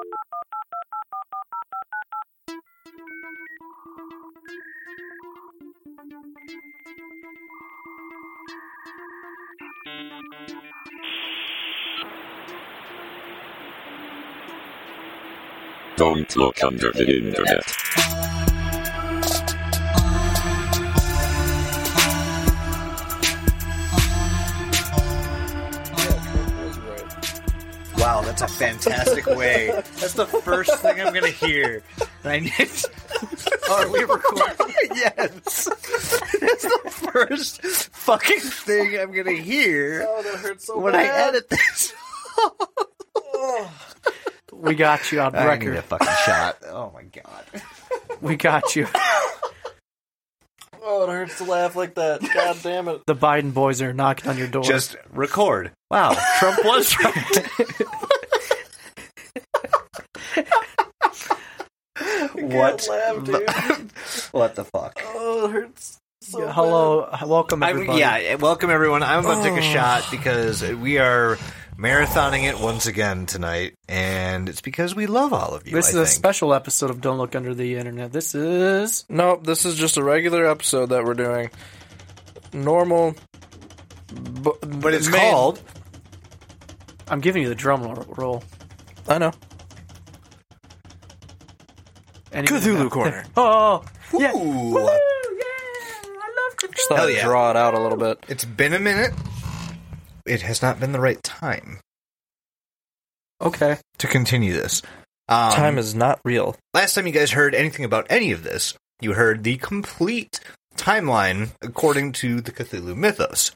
Don't look under the internet. Wow, that's a fantastic way. That's the first thing I'm gonna hear. I need. Are we recording? Yes. That's the first fucking thing I'm gonna hear. Oh, that hurts so when bad. I edit this. We got you on I record. need a fucking shot. Oh my god. We got you. Oh, it hurts to laugh like that. God damn it. The Biden boys are knocking on your door. Just record. Wow, Trump was right. What? Laugh, dude. What the fuck? Oh, it hurts so Hello, welcome everybody. Welcome everyone. I'm about to take a shot because we are marathoning it once again tonight, and it's because we love all of you. This is I a think. special episode of Don't Look Under the Internet. This is... Nope, this is just a regular episode that we're doing. Normal. But it's called. I'm giving you the drum roll. I know. Cthulhu Corner. Oh, yeah. Ooh. Woo, yeah. I love Cthulhu. Just thought Hell I'd yeah. draw it out a little bit. It's been a minute. It has not been the right time Okay. to continue this. Time is not real. Last time you guys heard anything about any of this, you heard the complete timeline according to the Cthulhu mythos.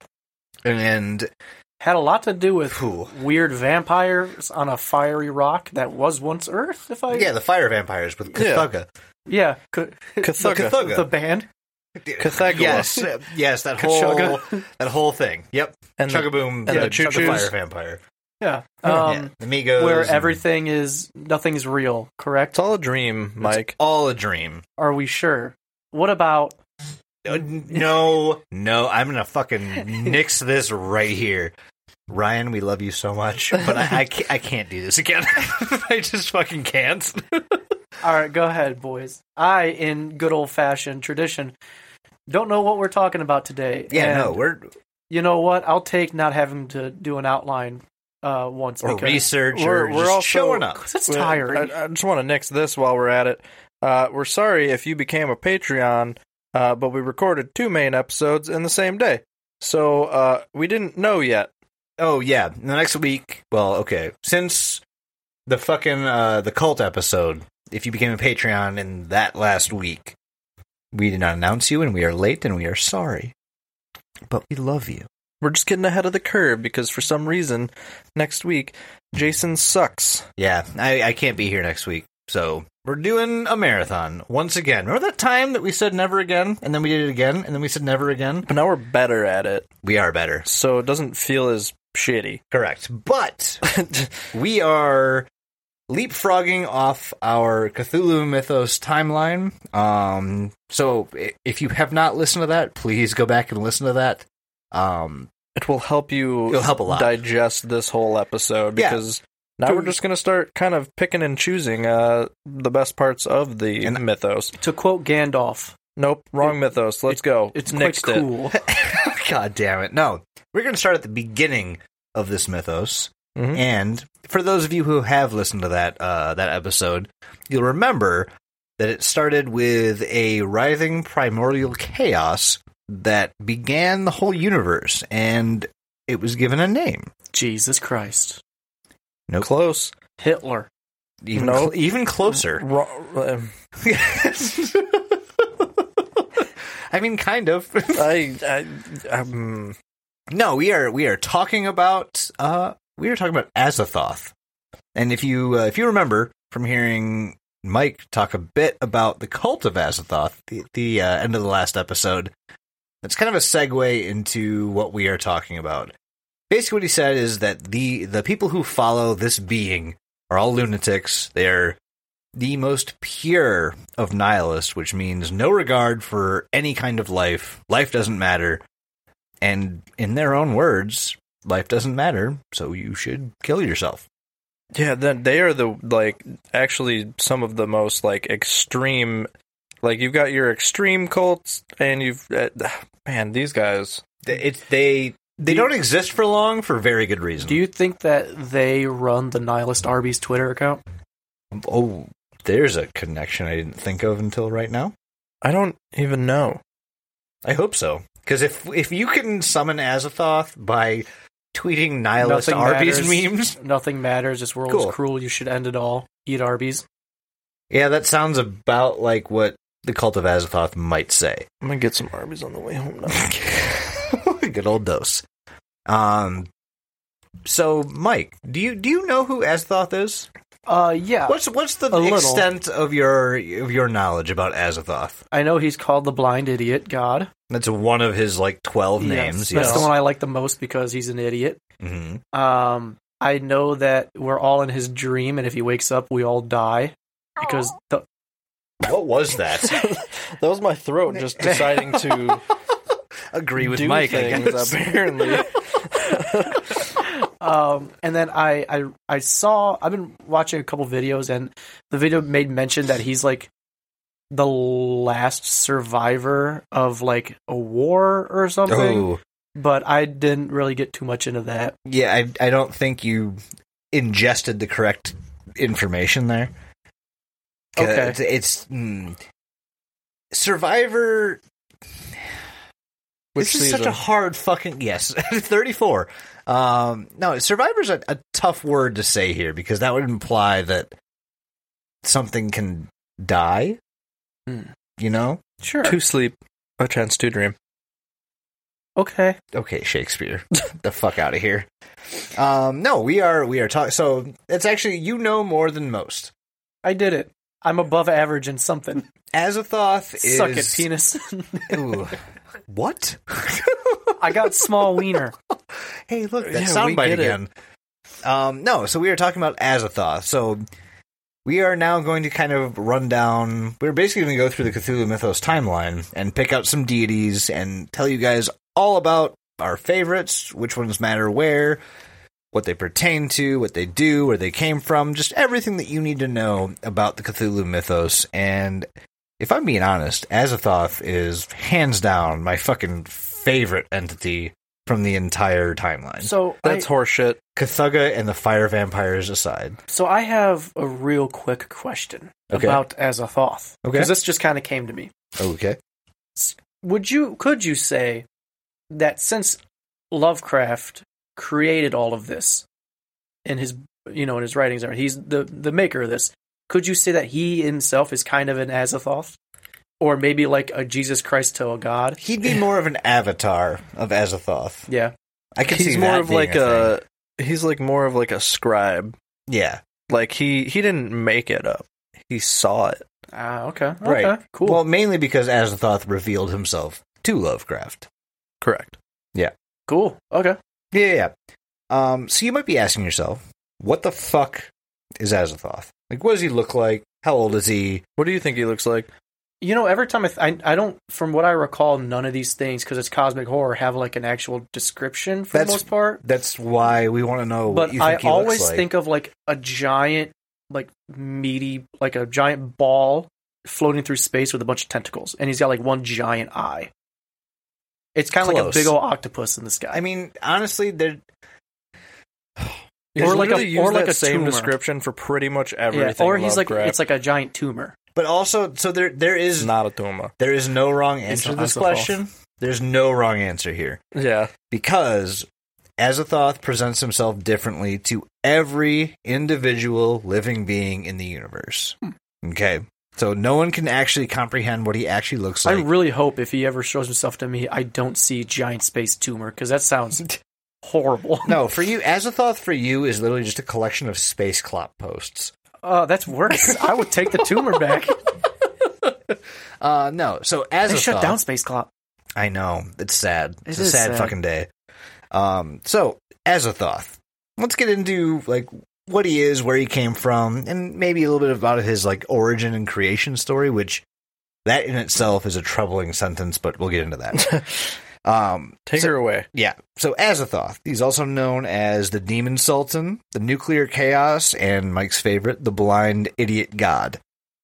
And Had a lot to do with Ooh. weird vampires on a fiery rock that was once Earth, if I... yeah, the fire vampires with Yeah. Cthulhu. Yeah. Cthulhu. The band. Yes, yes, that whole thing. Yep, And the- Chugaboom, and the the choo-choos. fire vampire. Yeah. Yeah, the Migos, Where and- everything is... Nothing's real, correct? It's all a dream, Mike. It's all a dream. Are we sure? What about... No, I'm gonna fucking nix this right here. Ryan, we love you so much, but I can't do this again. I just fucking can't. All right, go ahead, boys. I, in good old-fashioned tradition, don't know what we're talking about today. Yeah, and no, we're you know what? I'll take not having to do an outline once. or because research We're or just also- showing up. it's tiring. I just want to nix this while we're at it. We're sorry if you became a Patreon, but we recorded 2 main episodes in the same day. So we didn't know yet. Oh yeah, the next week. Well, okay, since the fucking the cult episode, if you became a Patreon in that last week, we did not announce you, and we are late, and we are sorry, but we love you. We're just getting ahead of the curve because for some reason, next week, Jason sucks. Yeah, I can't be here next week, so we're doing a marathon once again. Remember that time that we said never again, and then we did it again, and then we said never again? But now we're better at it, We are better. so it doesn't feel as shitty. Correct. But we are leapfrogging off our Cthulhu Mythos timeline. So if you have not listened to that, please go back and listen to that. It will help you It'll help a lot. digest this whole episode Yeah. because now we're just going to start kind of picking and choosing the best parts of the mythos. To quote Gandalf, Nope, wrong mythos. Let's go. it's quite Nixed it. cool. God damn it. No, we're going to start at the beginning of this mythos. Mhm. And for those of you who have listened to that episode, you'll remember that it started with a writhing primordial chaos that began the whole universe, and it was given a name. Jesus Christ. Nope. Close. Hitler. Even, No. even closer. I mean, kind of. No, we are talking about Azathoth, and if you remember from hearing Mike talk a bit about the cult of Azathoth, the end of the last episode, that's kind of a segue into what we are talking about. Basically, what he said is that the people who follow this being are all lunatics. They're the most pure of nihilists, which means no regard for any kind of life. Life doesn't matter. And in their own words, life doesn't matter, so you should kill yourself. Yeah, then they are actually some of the most extreme. You've got your extreme cults, and you've man, these guys. They don't exist for long for very good reason. Do you think that they run the Nihilist Arby's Twitter account? Oh, there's a connection I didn't think of until right now. I don't even know. I hope so. Because if you can summon Azathoth by tweeting Nihilist Nothing Arby's matters. memes... Nothing matters. This world Cool. is cruel. You should end it all. Eat Arby's. Yeah, that sounds about like what the Cult of Azathoth might say. I'm gonna get some Arby's on the way home now. Good old dose. So, Mike, do you know who Azathoth is? Yeah. What's the A little. extent of your knowledge about Azathoth? I know he's called the Blind Idiot God. That's one of his 12 Yes, names. That's Yes. the one I like the most because he's an idiot. Mhm. I know that we're all in his dream, and if he wakes up, we all die. Because What was that? That was my throat just deciding to Agree with do Mike, I things, guess. apparently. and then I saw, I've been watching a couple videos, and the video made mention that he's the last survivor of a war or something. Oh, But I didn't really get too much into that. yeah, I don't think you ingested the correct information there. Okay. It's Survivor. Which This is such season? a hard fucking... Yes, 34. No, Survivor's a tough word to say here, because that would imply that something can die, you know? Sure. To sleep, a chance to dream. Okay. Okay, Shakespeare. The fuck out of here. No, we are talking... So, it's actually, you know more than most. I did it. I'm above average in something. Azathoth is... Suck it, penis. Ooh. What? I got small wiener. Hey, look, that Yeah, we soundbite get it. again. No, so we are talking about Azathoth. So we are now going to kind of run down... We're basically going to go through the Cthulhu Mythos timeline and pick out some deities and tell you guys all about our favorites, which ones matter where, what they pertain to, what they do, where they came from, just everything that you need to know about the Cthulhu Mythos. And if I'm being honest, Azathoth is hands down my fucking favorite entity from the entire timeline. So That's horseshit. Cthugha and the fire vampires aside. So I have a real quick question Okay. about Azathoth. Okay. Because this just kind of came to me. Okay. Could you say that since Lovecraft created all of this in his writings, he's the maker of this, could you say that he himself is kind of an Azathoth? Or maybe like a Jesus Christ to a god? He'd be more of an avatar of Azathoth. Yeah. I could He's see more that of being a thing. he's more of a scribe. Yeah. He didn't make it up. He saw it. Okay. Right. Okay, cool. Well, mainly because Azathoth revealed himself to Lovecraft. Correct. cool. Okay. Yeah. So you might be asking yourself, what the fuck is Azathoth? Like, what does he look like? How old is he? What do you think he looks like? Every time I don't, from what I recall, none of these things, because it's cosmic horror, have an actual description for the most part. That's why we want to know what But you I think he always looks like. think of a giant, meaty, a giant ball floating through space with a bunch of tentacles, and he's got one giant eye. It's kind of like a Close. big old octopus in the sky. I mean, honestly, they're... He's Or like a- literally used or like that a same tumor. description for pretty much yeah, everything. or he's Lovecraft. it's like a giant tumor. But also, so there is It's not a tumor. there is no wrong answer to this Azathoth. question. There's no wrong answer here. Yeah. Because Azathoth presents himself differently to every individual living being in the universe. Okay? So no one can actually comprehend what he actually looks I like. really hope if he ever shows himself to me, I don't see giant space tumor, because that sounds horrible. No, for you, Azathoth for you is literally just a collection of space clop posts. That's worse. I would take the tumor back. No, so Azathoth... They shut down Space Clop. I know. It's sad. It's a is sad sad. fucking day. So, Azathoth. Let's get into, what he is, where he came from, and maybe a little bit about his, origin and creation story, which that in itself is a troubling sentence, but we'll get into that. Take her away. Yeah. So Azathoth, he's also known as the Demon Sultan, the Nuclear Chaos, and Mike's favorite, the Blind Idiot God.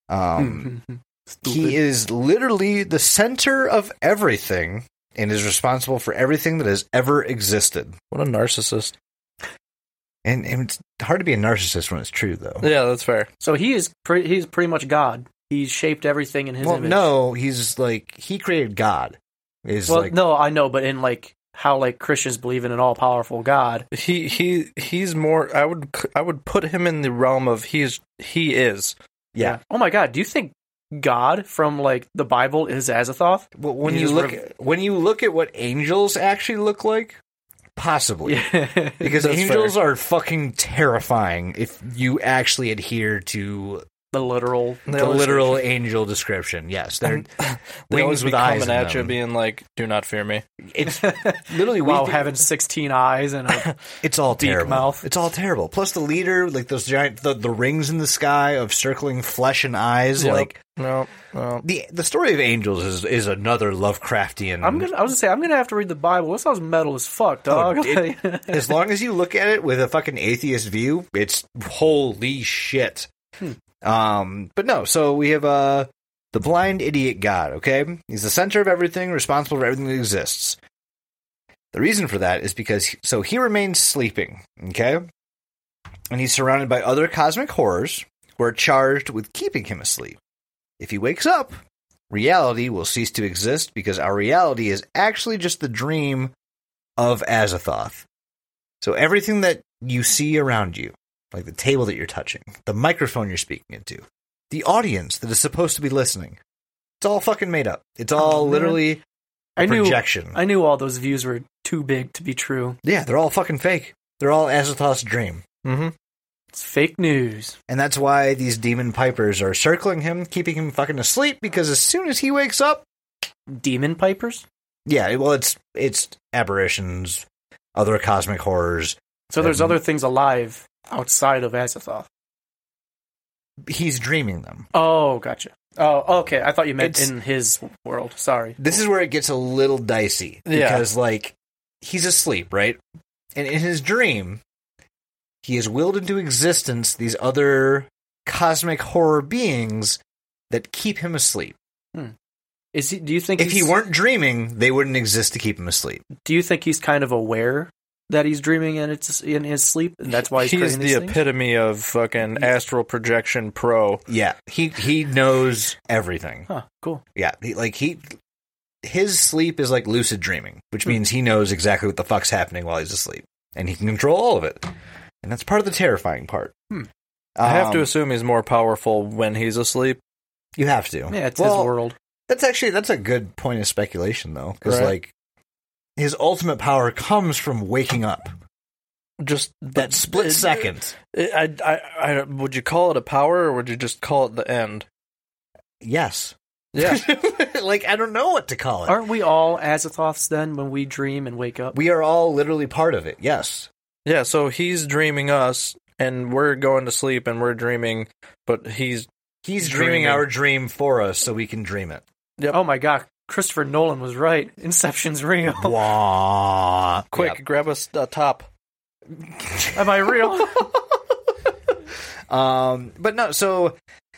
He is literally the center of everything and is responsible for everything that has ever existed. What a narcissist. And it's hard to be a narcissist when it's true, though. Yeah, that's fair. So he's pretty much God. He's shaped everything in his image. No, he's like, he created God. No, I know, but in like how like Christians believe in an all-powerful God. He's more. I would put him in the realm of he is. Yeah. Oh my God, do you think God from like the Bible is Azathoth? Well, when you look at what angels actually look like, possibly. Yeah. Because That's angels fair. are fucking terrifying if you actually adhere to the literal angel description. Yes, they're They always wings with be eyes coming in at you, them. being like, "Do not fear me." It's literally while we- having 16 eyes and a It's all beak terrible. mouth. It's all terrible. Plus the leader, like those giant the rings in the sky of circling flesh and eyes. Yep. Like No. the story of angels is another Lovecraftian. I was gonna have to read the Bible. This sounds metal as fuck, dog. As long as you look at it with a fucking atheist view, it's holy shit. But no, so we have the Blind Idiot God, okay? He's the center of everything, responsible for everything that exists. The reason for that is because he remains sleeping, okay? And he's surrounded by other cosmic horrors who are charged with keeping him asleep. If he wakes up, reality will cease to exist because our reality is actually just the dream of Azathoth. So everything that you see around you, like the table that you're touching, the microphone you're speaking into, the audience that is supposed to be listening, it's all fucking made up. It's all literally a projection. I knew all those views were too big to be true. Yeah, they're all fucking fake. They're all Azathoth's dream. Mm-hmm. It's fake news. And that's why these demon pipers are circling him, keeping him fucking asleep, because as soon as he wakes up... Demon pipers? Yeah, well, it's aberrations, other cosmic horrors. So there's other things alive outside of Azathoth. He's dreaming them. Oh, gotcha. Oh, okay. I thought you meant in his world. Sorry. This is where it gets a little dicey. Yeah. Because, like, he's asleep, right? And in his dream, he has willed into existence these other cosmic horror beings that keep him asleep. Is he? Do you think If he weren't dreaming, they wouldn't exist to keep him asleep. Do you think he's kind of aware that he's dreaming and it's in his sleep, and that's why he's He's creating the these things? epitome of fucking astral projection pro. Yeah, he knows everything. Huh. Cool. Yeah, his sleep is like lucid dreaming, which means he knows exactly what the fuck's happening while he's asleep, and he can control all of it. And that's part of the terrifying part. I have to assume he's more powerful when he's asleep. You have to. Yeah, it's his world. That's a good point of speculation, though, because Right. like his ultimate power comes from waking up. Just That split second. I would you call it a power, or would you just call it the end? Yes. Yeah. Like, I don't know what to call it. Aren't we all Azathoths then when we dream and wake up? We are all literally part of it. Yes. Yeah, so he's dreaming us, and we're going to sleep, and we're dreaming, but he's He's Dreaming. dreaming our dream for us so we can dream it. Yep. Oh my God, Christopher Nolan was right. Inception's real. Wah. quick. Grab us a top. Am I real? But no, so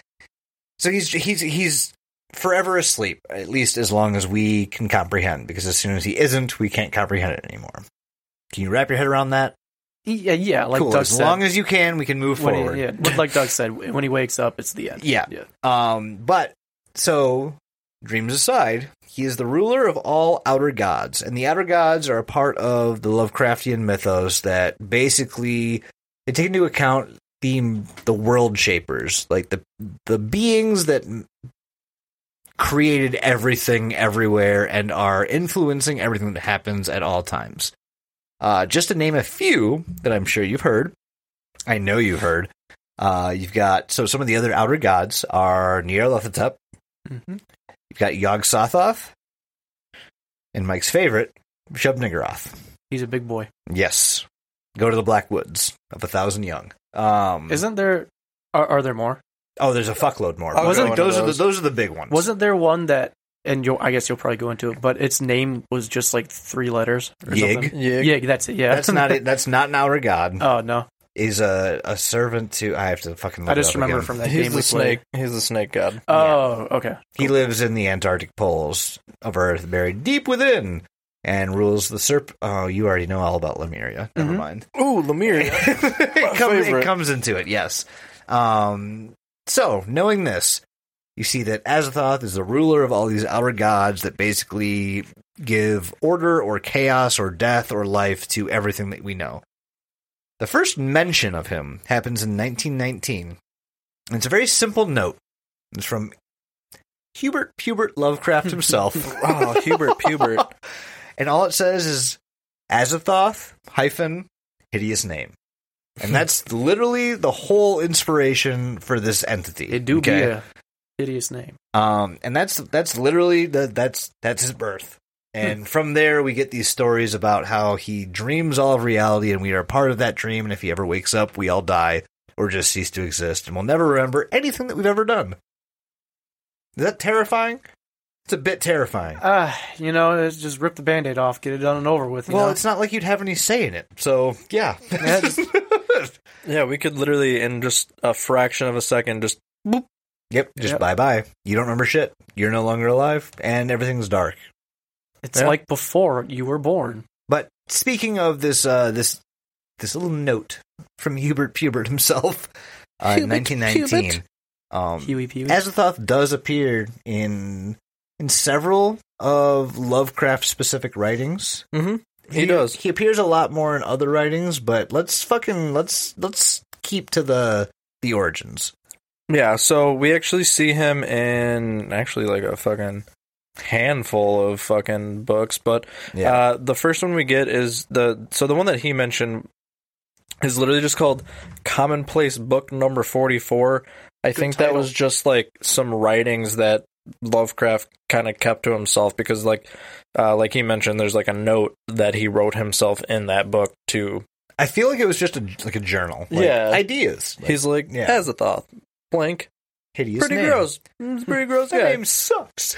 he's forever asleep, at least as long as we can comprehend, because as soon as he isn't, we can't comprehend it anymore. Can you wrap your head around that? Yeah, like Cool. Doug As said. long as you can, we can move forward. Like Doug said, when he wakes up, it's the end. Yeah. But so dreams aside, he is the ruler of all outer gods, and the outer gods are a part of the Lovecraftian mythos that basically they take into account the world shapers, like the beings that created everything everywhere and are influencing everything that happens at all times. Just to name a few that I'm sure you've heard. I know you've heard. You've got, so some of the other outer gods are Nyarlathotep. Mm-hmm. You've got Yog-Sothoth. And Mike's favorite, Shub-Niggurath. He's a big boy. Yes. Go to the Black Woods of 1,000 Young. Isn't there... Are there more? Oh, there's a fuckload more. I'll go into Those are the big ones. Wasn't there one that and I guess you'll probably go into it, but its name was just like 3 letters. Or Yig. something. Yig, that's it. Yeah, That's not it. That's not an outer god. Oh no, Is a servant to. I have to fucking. Look I just it up remember again. from that He's game the we played. snake. He's the snake god. Oh, okay. He lives in the Antarctic poles of Earth, buried deep within, and rules the Serp. Oh, you already know all about Lemuria. Never mind. Ooh, Lemuria. It comes into it. Yes. So, knowing this, you see that Azathoth is the ruler of all these outer gods that basically give order or chaos or death or life to everything that we know. The first mention of him happens in 1919. And it's a very simple note. It's from Hubert Lovecraft himself. Oh, Hubert Pubert. And all it says is Azathoth - hideous name. And that's literally the whole inspiration for this entity. It do be a hideous name. And that's literally that's his birth. And from there we get these stories about how he dreams all of reality and we are a part of that dream, and if he ever wakes up, we all die or just cease to exist and we'll never remember anything that we've ever done. Is that terrifying? It's a bit terrifying. It's just rip the Band-Aid off, get it done and over with. Well, it's not like you'd have any say in it. So, yeah. Yeah, we could literally, in just a fraction of a second, just boop. Yep, just bye-bye. You don't remember shit. You're no longer alive, and everything's dark. It's like before you were born. But speaking of this little note from Hubert Pubert himself, in 1919, Huey-Pewee. Azathoth does appear in several of Lovecraft-specific writings. Mm-hmm. He does. He appears a lot more in other writings, but let's keep to the origins. Yeah, so we actually see him in actually like a fucking handful of fucking books, but the first one we get is the one that he mentioned is literally just called Commonplace Book Number 44. I think that was just like some writings that Lovecraft kind of kept to himself because like he mentioned, there's like a note that he wrote himself in that book too. I feel like it was just a journal. Like, ideas. He's like, Azathoth, blank. Hideous pretty name. gross. It's pretty gross guy. That name sucks.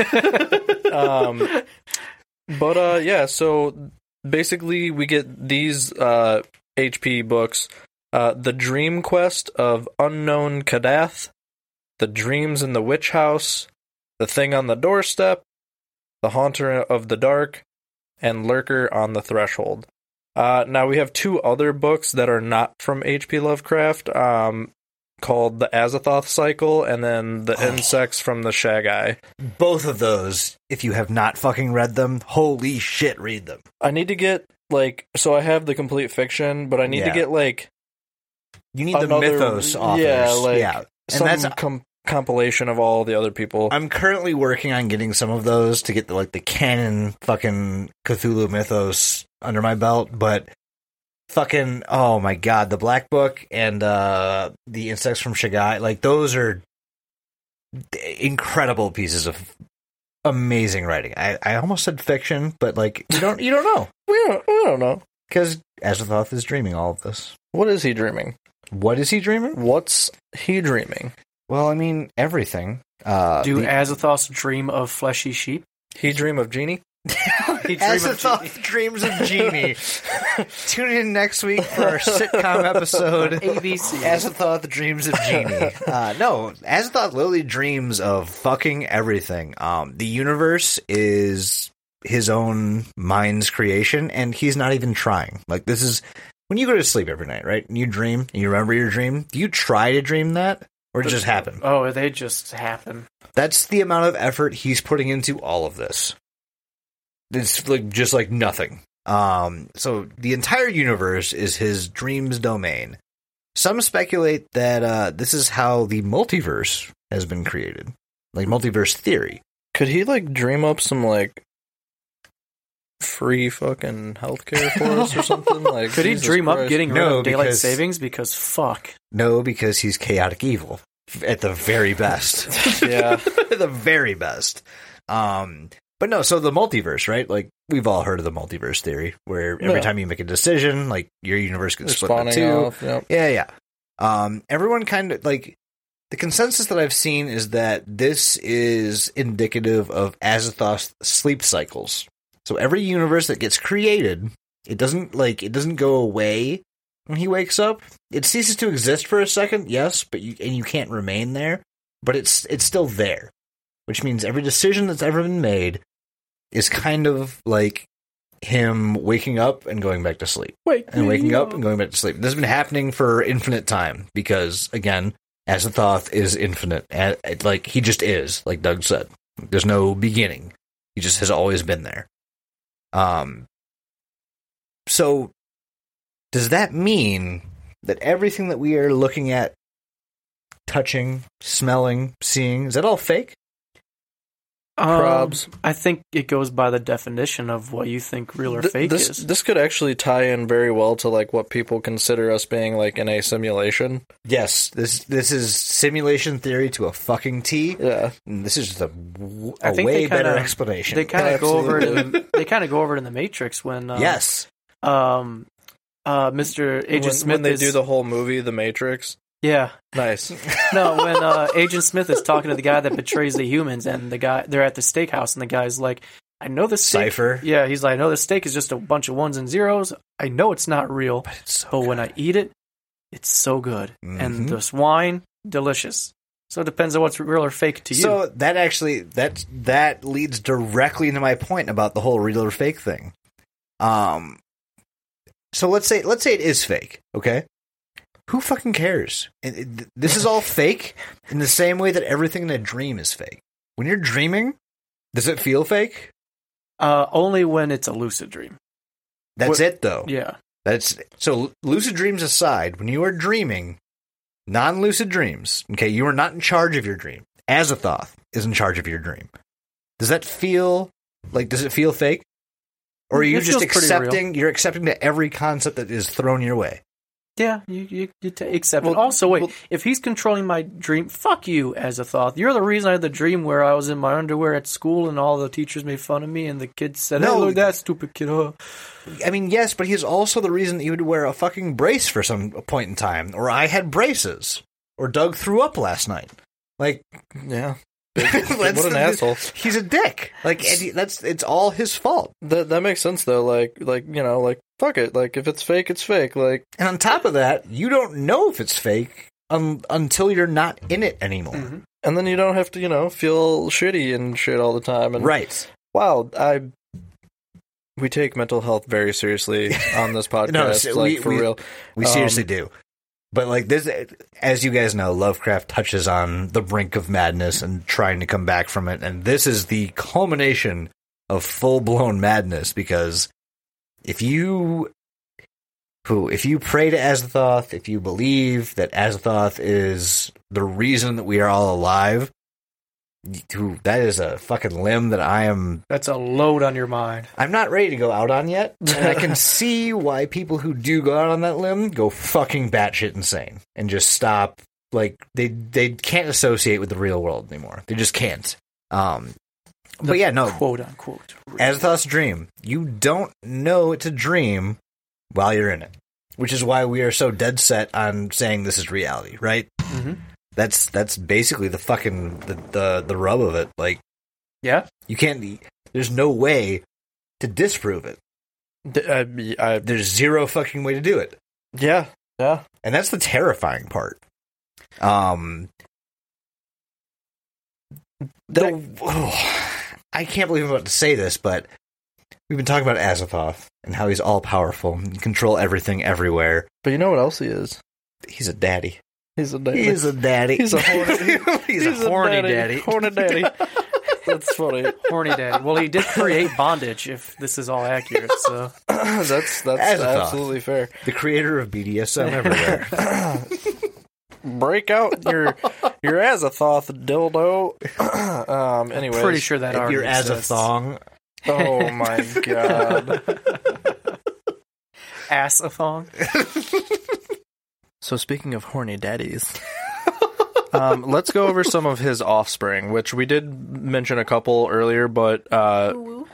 So basically we get these HP books, The Dream Quest of Unknown Kadath, The Dreams in the Witch House, The Thing on the Doorstep, The Haunter of the Dark, and Lurker on the Threshold. Now we have 2 other books that are not from H.P. Lovecraft, called The Azathoth Cycle, and then The Insects from the Shagai. Both of those, if you have not fucking read them, holy shit, read them. I need to get, so I have the complete fiction, but I need to get, you need the mythos authors. And some compilation of all the other people. I'm currently working on getting some of those to get the canon fucking Cthulhu mythos under my belt, but fucking, oh my god, the Black Book and the Insects from Shagai, those are incredible pieces of amazing writing. I almost said fiction, but you don't know. We don't know. Because Azathoth is dreaming all of this. What is he dreaming? What is he dreaming? What's he dreaming? Well, I mean, everything. Do Azathoths dream of fleshy sheep? He dream of Genie? Azathoth dreams of Genie. Tune in next week for our sitcom episode. ABC. Azathoth dreams of Genie. No, Azathoth literally dreams of fucking everything. The universe is his own mind's creation, and he's not even trying. This is when you go to sleep every night, right? And you dream, and you remember your dream. Do you try to dream that, or it just happen? Oh, they just happen. That's the amount of effort he's putting into all of this. It's just nothing. So the entire universe is his dreams domain. Some speculate that this is how the multiverse has been created, multiverse theory. Could he dream up some free fucking healthcare for us or something? Could he dream up getting rid of daylight savings? Because fuck. No, because he's chaotic evil at the very best. Yeah, at the very best. But no, so the multiverse, right? We've all heard of the multiverse theory, where every time you make a decision, your universe gets split into 2. Off, yep. Yeah. Everyone kind of, the consensus that I've seen is that this is indicative of Azathoth's sleep cycles. So every universe that gets created, it doesn't go away when he wakes up. It ceases to exist for a second, yes, but you can't remain there, but it's still there. Which means every decision that's ever been made is kind of like him waking up and going back to sleep. Waking up and going back to sleep. This has been happening for infinite time because, again, Azathoth is infinite. Like, he just is, like Doug said. There's no beginning. He just has always been there. So, does that mean that everything that we are looking at, touching, smelling, seeing, is that all fake? Probs. I think it goes by the definition of what you think real or fake is. This could actually tie in very well to like what people consider us being like in a simulation. Yes, this is simulation theory to a fucking T. Yeah, and this is just a I think way better explanation. They kind of go over it. They kind of go over it in the Matrix when yes, Mr. Agent Smith when they do the whole movie, The Matrix. Yeah. Nice. No, when Agent Smith is talking to the guy that betrays the humans, and they're at the steakhouse, and the guy's like, I know this steak. Cypher. Yeah, he's like, I know this steak is just a bunch of ones and zeros. I know it's not real, but when I eat it, it's so good. Mm-hmm. And this wine, delicious. So it depends on what's real or fake to you. So that actually, that leads directly into my point about the whole real or fake thing. So let's say it is fake, okay? Who fucking cares? This is all fake in the same way that everything in a dream is fake. When you're dreaming, does it feel fake? Only when it's a lucid dream. That's it, though. Yeah. So lucid dreams aside, when you are dreaming, non-lucid dreams, okay, you are not in charge of your dream. Azathoth is in charge of your dream. Does it feel fake? Or are you just accepting, you're accepting to every concept that is thrown your way? Yeah, you accept it. Also, wait, if he's controlling my dream, fuck you, Azathoth. You're the reason I had the dream where I was in my underwear at school and all the teachers made fun of me and the kids said, hey, look, that stupid kid, huh? I mean, yes, but he's also the reason that you would wear a fucking brace for some point in time. Or I had braces. Or Doug threw up last night. Like, yeah. What an asshole. He's a dick. Like, it's all his fault. That makes sense, though. Like, you know, like, fuck it. Like, if it's fake, it's fake. Like, and on top of that, you don't know if it's fake until you're not in it anymore. Mm-hmm. And then you don't have to, you know, feel shitty and shit all the time. And, right. Wow, we take mental health very seriously on this podcast. For real. We seriously do. But, like, this, as you guys know, Lovecraft touches on the brink of madness and trying to come back from it. And this is the culmination of full-blown madness, because if you pray to Azathoth, if you believe that Azathoth is the reason that we are all alive, that is a fucking limb that That's a load on your mind. I'm not ready to go out on yet, and I can see why people who do go out on that limb go fucking batshit insane and just stop. Like, they can't associate with the real world anymore. They just can't. But yeah, no. Quote unquote. Azathoth's dream. You don't know it's a dream while you're in it, which is why we are so dead set on saying this is reality, right? Mm-hmm. That's basically the fucking the rub of it. Like, yeah, you can't. There's no way to disprove it. There's zero fucking way to do it. Yeah, yeah, and that's the terrifying part. I can't believe I'm about to say this, but we've been talking about Azathoth and how he's all powerful and control everything everywhere. But you know what else he is? He's a daddy. He's a daddy. He's a daddy. He's a horny. He's a horny daddy. Horny daddy. That's funny. Horny daddy. Well, he did create bondage, if this is all accurate. So that's absolutely fair. The creator of BDSM everywhere. Break out your Azathoth dildo. Anyways, pretty sure that already your Azathong. Oh my god. Ass-a-thong. So speaking of horny daddies, let's go over some of his offspring, which we did mention a couple earlier, but Weeaboo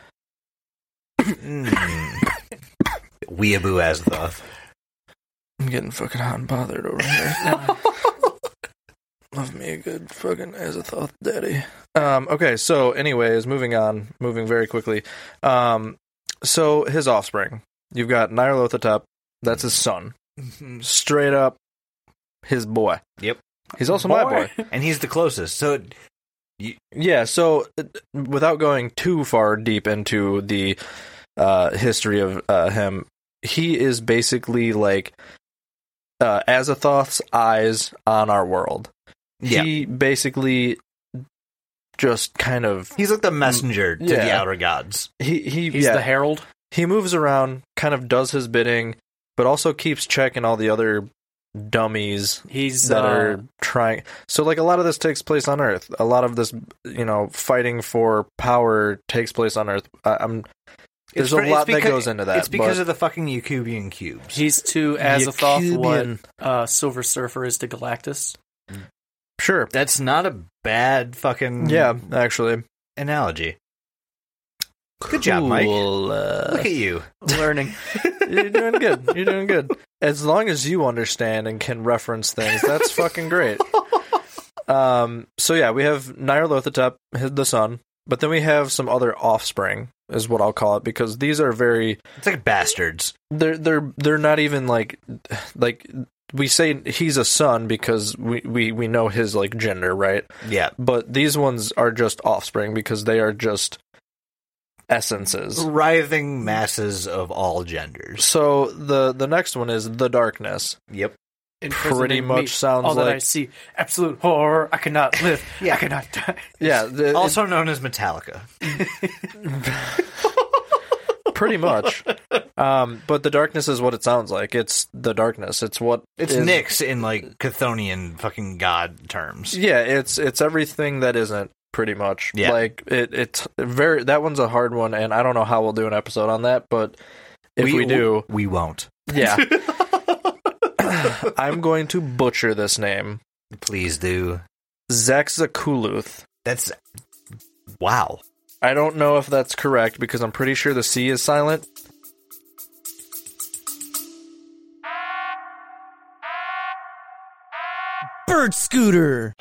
Azathoth. I'm getting fucking hot and bothered over here. Love me a good fucking Azathoth daddy. Okay, so anyways, moving very quickly. So his offspring. You've got Nyarlathotep, that's his son. Straight up his boy. Yep. He's also my boy. And he's the closest. So yeah, so without going too far deep into the history of him, he is basically like Azathoth's eyes on our world. Yeah. He basically just kind of... He's like the messenger to the outer gods. He's the herald. He moves around, kind of does his bidding, but also keeps checking all the other dummies that are trying. So, like, a lot of this takes place on Earth. A lot of this, fighting for power takes place on Earth. There's a lot that goes into that. It's because of the fucking Yakubian cubes. He's to Azathoth what Silver Surfer is to Galactus. Sure. That's not a bad fucking actually analogy. Good job, Mike. Look at you. Learning. You're doing good. As long as you understand and can reference things, that's fucking great. So yeah, we have Nyarlathotep, the son, but then we have some other offspring, is what I'll call it, because these are very... It's like bastards. They're not even like we say he's a son because we know his like gender, right? Yeah. But these ones are just offspring because they are just essences. Writhing masses of all genders. So the next one is the darkness. Yep. Pretty much sounds all like... that I see. Absolute horror. I cannot live. I cannot die. Yeah. Also known as Metallica. Pretty much. But the darkness is what it sounds like. It's the darkness. It's what... It's Nyx in, like, Chthonian fucking god terms. Yeah, it's everything that isn't, pretty much. Yeah. Like, it's very... That one's a hard one, and I don't know how we'll do an episode on that, but if we do... We won't. Yeah. I'm going to butcher this name. Please do. Zaxakuluth. That's... Wow. I don't know if that's correct, because I'm pretty sure the C is silent. Bird Scooter!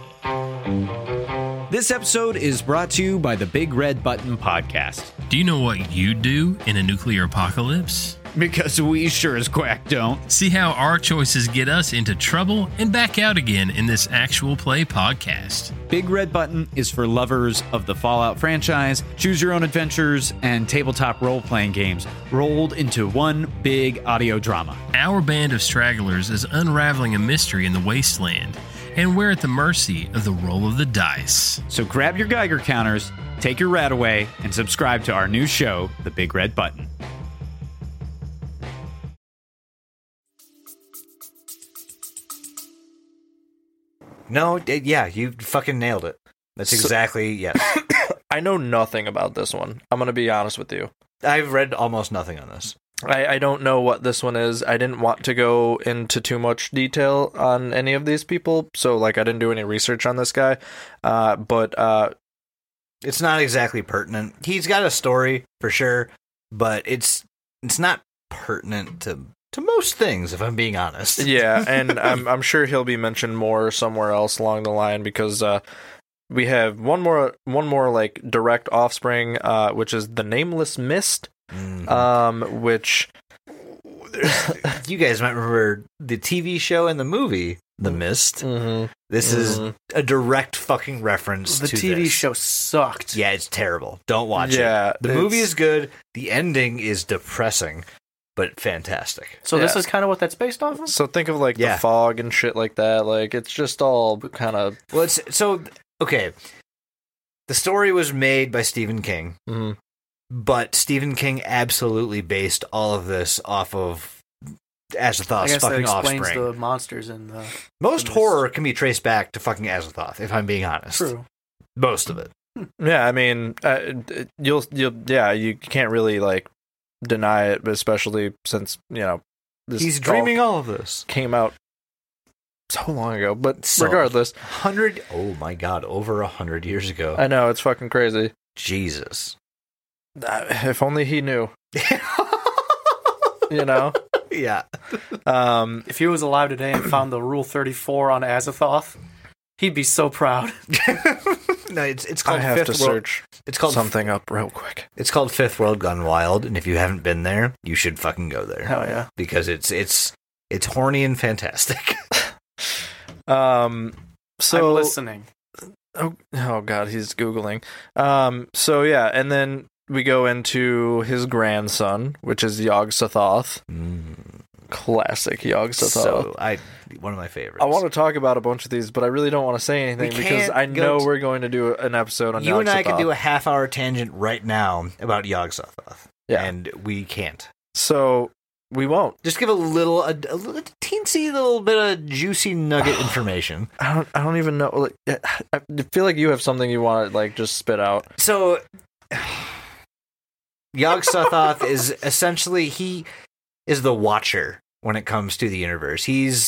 This episode is brought to you by the Big Red Button Podcast. Do you know what you'd do in a nuclear apocalypse? Because we sure as quack don't. See how our choices get us into trouble and back out again in this actual play podcast. Big Red Button is for lovers of the Fallout franchise, choose your own adventures, and tabletop role-playing games rolled into one big audio drama. Our band of stragglers is unraveling a mystery in the wasteland, and we're at the mercy of the roll of the dice. So grab your Geiger counters, take your rat away, and subscribe to our new show, The Big Red Button. No, yeah, you fucking nailed it. That's exactly, yes. I know nothing about this one. I'm going to be honest with you. I've read almost nothing on this. I don't know what this one is. I didn't want to go into too much detail on any of these people, so like I didn't do any research on this guy. But it's not exactly pertinent. He's got a story for sure, but it's not pertinent to most things, if I'm being honest. Yeah, and I'm sure he'll be mentioned more somewhere else along the line, because we have one more like direct offspring, which is the Nameless Mist. Mm-hmm. Which you guys might remember the TV show and the movie The Mist. Mm-hmm. This is a direct fucking reference to the TV this. show sucked. Yeah, it's terrible. Don't watch Yeah, it. The movie is good. The ending is depressing, but fantastic. So this is kind of what that's based off of? So think of like Yeah. The Fog and shit like that. Like it's just all kind of... Well, okay. The story was made by Stephen King. Mhm. But Stephen King absolutely based all of this off of Azathoth's I guess that fucking explains offspring. the monsters in the... Most in this. horror can be traced back to fucking Azathoth, if I'm being honest. True. Most of it. Yeah, I mean, you can't really like deny it, especially since this He's all dreaming all of this. came out so long ago. But So- regardless, Oh my god, over 100 years ago. I know it's fucking crazy. Jesus. If only he knew, you know. Yeah. If he was alive today and found the Rule 34 on Azathoth, He'd be so proud. No, it's I called have Fifth to World. search It's called something up real quick. It's called Fifth World Gone Wild, and if you haven't been there, you should fucking go there Hell yeah. because it's horny and fantastic. So I'm listening. oh god, he's googling. So yeah, and then we go into his grandson, which is Yog-Sothoth. Classic Yog-Sothoth. So one of my favorites. I want to talk about a bunch of these, but I really don't want to say anything We because can't I go know to- we're going to do an episode on You and I could Yog-Sothoth. do a half-hour tangent right now about Yog-Sothoth. Yeah. And we can't. So we won't. Just give a teensy little bit of juicy nugget information. I don't even know. Like, I feel like you have something you want to like just spit out. So, Yog-Sothoth is essentially, he is the Watcher when it comes to the universe.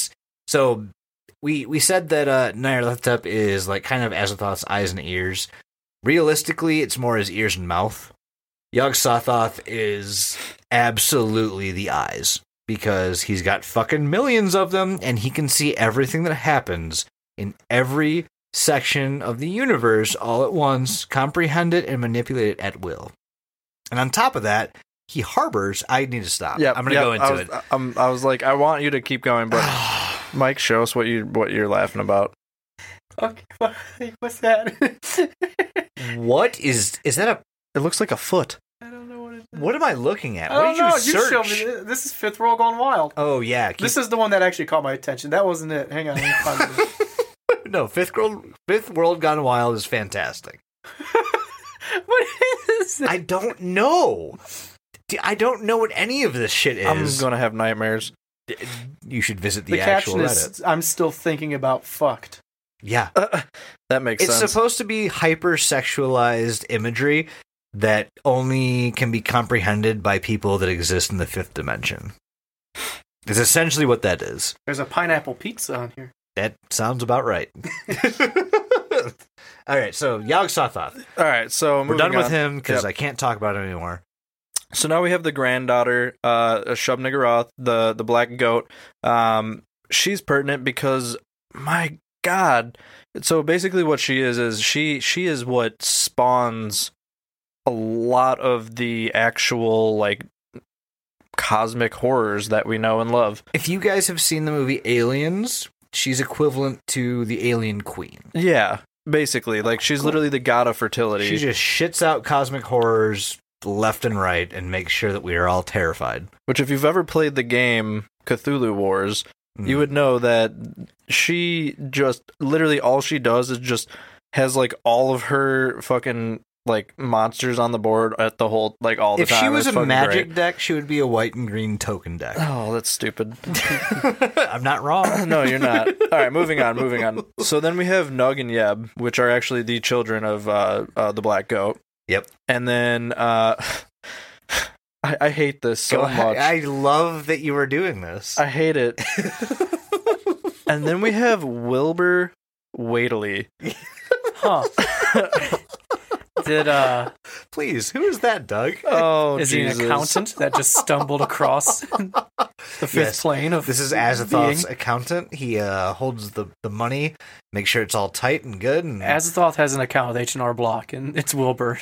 We said that Nyarlathotep is like kind of Azathoth's eyes and ears. Realistically, it's more his ears and mouth. Yog-Sothoth is absolutely the eyes because he's got fucking millions of them and he can see everything that happens in every section of the universe all at once, comprehend it, and manipulate it at will. And on top of that, he harbors. I need to stop. Yeah, I'm going to go into it. I was like, I want you to keep going, but Mike, show us what you're laughing about. Okay, what's that? What is that? It looks like a foot. I don't know what it is. What am I looking at? I What don't did know. you search? showed me. This is Fifth World Gone Wild. Oh yeah, This is the one that actually caught my attention. That wasn't it. Hang on. Let me find it. no. Fifth World Gone Wild is fantastic. What is it? I don't know. I don't know what any of this shit is. I'm gonna have nightmares. You should visit The the actual caption Reddit. is, I'm still thinking about fucked. Yeah. That makes It's sense. supposed to be hyper-sexualized imagery that only can be comprehended by people that exist in the fifth dimension. It's essentially what that is. There's a pineapple pizza on here. That sounds about right. All right, so Yog-Sothoth. All right, so We're done with on. him because Yep. I can't talk about him anymore. So now we have the granddaughter, Shub-Niggurath, the black goat. She's pertinent because, my God. So basically what she is she is what spawns a lot of the actual, like, cosmic horrors that we know and love. If you guys have seen the movie Aliens, she's equivalent to the Alien Queen. Yeah, basically. Like, she's literally the god of fertility. She just shits out cosmic horrors left and right and makes sure that we are all terrified. Which, if you've ever played the game Cthulhu Wars, you would know that she just literally all she does is just has like all of her fucking like monsters on the board at the whole like all the If time. she was It's a fucking magic great. deck, she would be a white and green token deck. Oh, that's stupid. I'm not wrong. No, you're not. All right, moving on. So then we have Nug and Yeb, which are actually the children of the Black Goat. Yep. And then I hate this so much. I love that you are doing this. I hate it. And then we have Wilbur Waitley. Huh. Did Please, who is that, Doug? Oh, is Jesus. he an accountant that just stumbled across the fifth Yes. plane of This is Azathoth's being? accountant. He holds the money, make sure it's all tight and good. And Azathoth has an account with H&R Block, and it's Wilbur.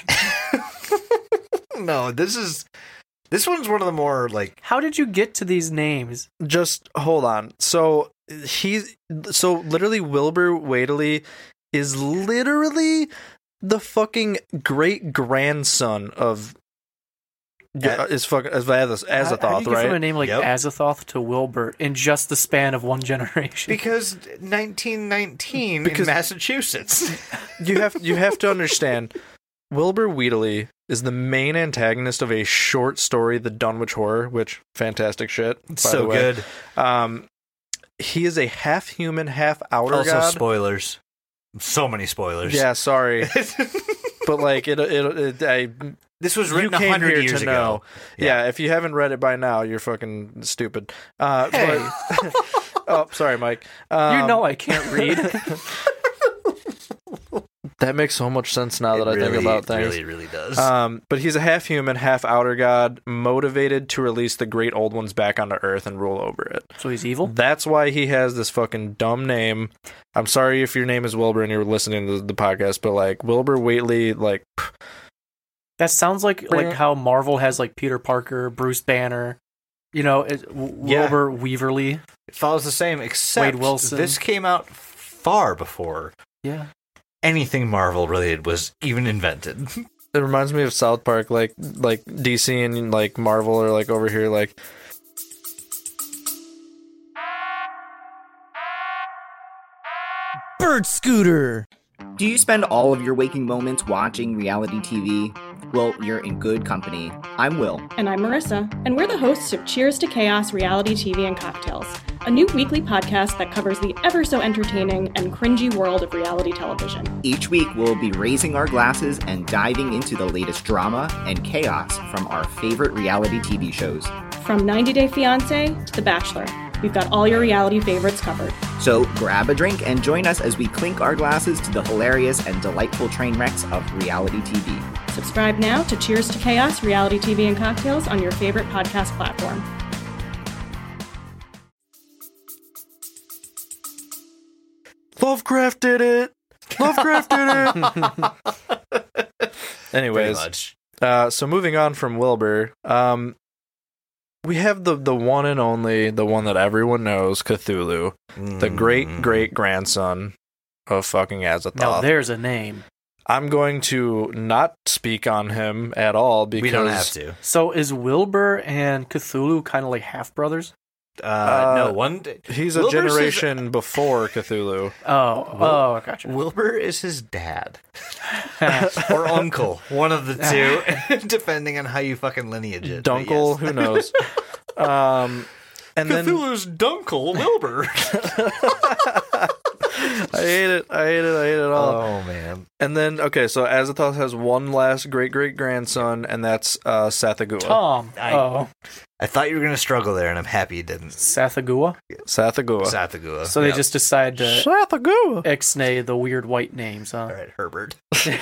no, this one's one of the more like How did you get to these names? Just hold on. So literally Wilbur Waitley is literally the fucking great grandson of Azathoth, How do you get right? from a name like Yep. Azathoth to Wilbur in just the span of one generation? because 1919 Because- in Massachusetts. you have to understand, Wilbur Wheatley is the main antagonist of a short story, The Dunwich Horror, which fantastic shit. By so the way. good. He is a half human, half outer Also god. spoilers. So many spoilers. Yeah, sorry, but like This was you written came 100 here years to ago. know. Yeah, if you haven't read it by now, you're fucking stupid. Hey. But, oh, sorry, Mike. You know I can't read. That makes so much sense now that I think about things. It really does. But he's a half human, half outer god, motivated to release the great old ones back onto Earth and rule over it. So he's evil? That's why he has this fucking dumb name. I'm sorry if your name is Wilbur and you're listening to the podcast, but like Wilbur Whately, like that sounds like how Marvel has like Peter Parker, Bruce Banner, Wilbur Weaverly. It follows the same, except Wade Wilson. This came out far before anything Marvel related was even invented. It reminds me of South Park, like DC and like Marvel are like over here, like. Bird Scooter! Do you spend all of your waking moments watching reality TV? Well, you're in good company. I'm Will. And I'm Marissa, and we're the hosts of Cheers to Chaos Reality TV and Cocktails, a new weekly podcast that covers the ever-so-entertaining and cringy world of reality television. Each week, we'll be raising our glasses and diving into the latest drama and chaos from our favorite reality TV shows. From 90 Day Fiancé to The Bachelor, we've got all your reality favorites covered. So grab a drink and join us as we clink our glasses to the hilarious and delightful train wrecks of reality TV. Subscribe now to Cheers to Chaos Reality TV and Cocktails on your favorite podcast platform. Lovecraft did it! Lovecraft did it! Anyways, so moving on from Wilbur, we have the one and only, the one that everyone knows, Cthulhu, the great-great-grandson of fucking Azathoth. Now there's a name. I'm going to not speak on him at all because... We don't have to. So is Wilbur and Cthulhu kind of like half-brothers? No, he's a generation before Cthulhu. Oh, gotcha. Wilbur is his dad. Or uncle. One of the two, depending on how you fucking lineage it. Dunkle, who knows? And Cthulhu's Dunkle, Wilbur. I hate it all. Oh, man. And then, okay, so Azathoth has one last great-great-grandson, and that's Sathagua. Tom. I thought you were going to struggle there, and I'm happy you didn't. Sathagua? Sathagua. So they just decide to Sathagua. ixnay the weird white names, huh? All right, Herbert.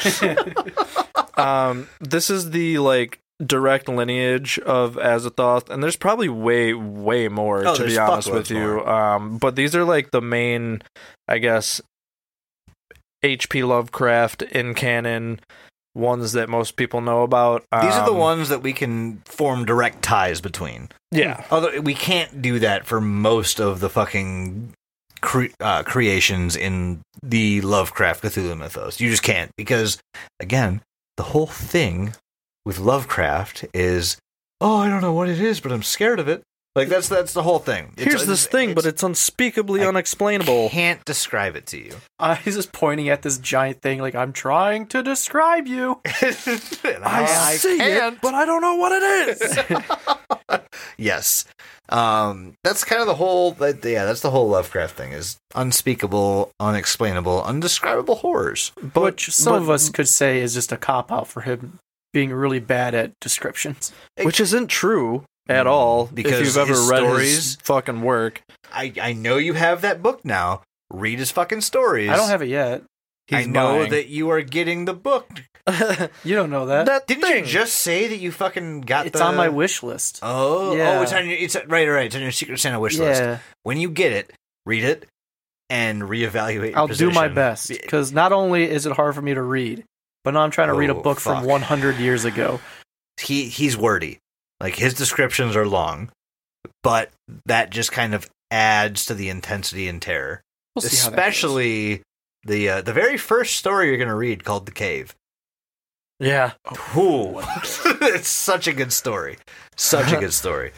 This is the, like, direct lineage of Azathoth, and there's probably way more, to be honest with you. But these are, like, the main, I guess, H.P. Lovecraft in canon ones that most people know about. These are the ones that we can form direct ties between. Yeah. Although we can't do that for most of the fucking creations in the Lovecraft Cthulhu mythos. You just can't, because, again, the whole thing with Lovecraft is, I don't know what it is, but I'm scared of it. Like, that's the whole thing. Here's this thing, but it's unspeakably unexplainable. I can't describe it to you. He's just pointing at this giant thing like, I'm trying to describe you. I see it, but I don't know what it is. Yes. That's kind of the whole, that's the whole Lovecraft thing, is unspeakable, unexplainable, undescribable horrors. Which some of us could say is just a cop-out for him being really bad at descriptions. Which isn't true at all, because if you've ever read his fucking work. I know you have that book now. Read his fucking stories. I don't have it yet. I know that you are getting the book. You don't know that. Didn't you just say that you fucking got It's on my wish list. Oh, yeah. It's on your it's on your Secret Santa wish list. When you get it, read it and reevaluate your I'll position. do my best, because not only is it hard for me to read, but now I'm trying to read a book from 100 years ago. He's wordy. Like, his descriptions are long, but that just kind of adds to the intensity and terror. We'll see Especially the very first story you're going to read, called The Cave. Yeah. Ooh. It's such a good story. Such a good story.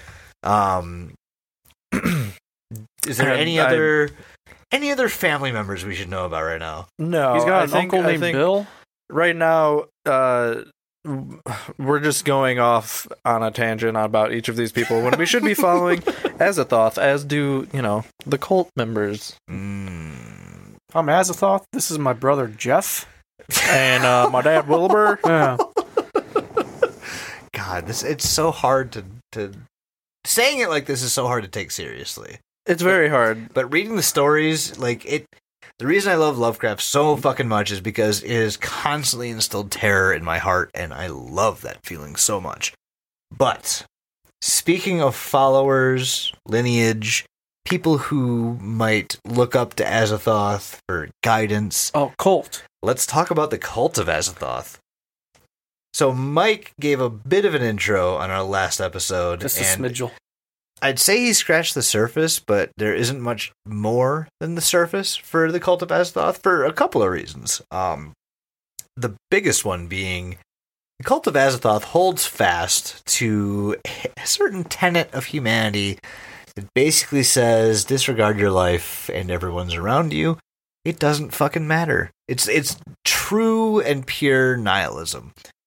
Is there any other family members we should know about right now? No. He's got an uncle named Bill? Right now, we're just going off on a tangent about each of these people when we should be following Azathoth, as do, the cult members. Mm. I'm Azathoth. This is my brother Jeff. And my dad Wilbur. Yeah. God, it's so hard to saying it like this is so hard to take seriously. It's very hard. But reading the stories, like The reason I love Lovecraft so fucking much is because it has constantly instilled terror in my heart, and I love that feeling so much. But speaking of followers, lineage, people who might look up to Azathoth for guidance. Oh, cult. Let's talk about the cult of Azathoth. So Mike gave a bit of an intro on our last episode. Just a smidgel. I'd say he scratched the surface, but there isn't much more than the surface for the cult of Azathoth for a couple of reasons. The biggest one being the cult of Azathoth holds fast to a certain tenet of humanity. It basically says, disregard your life and everyone's around you. It doesn't fucking matter. It's true and pure nihilism.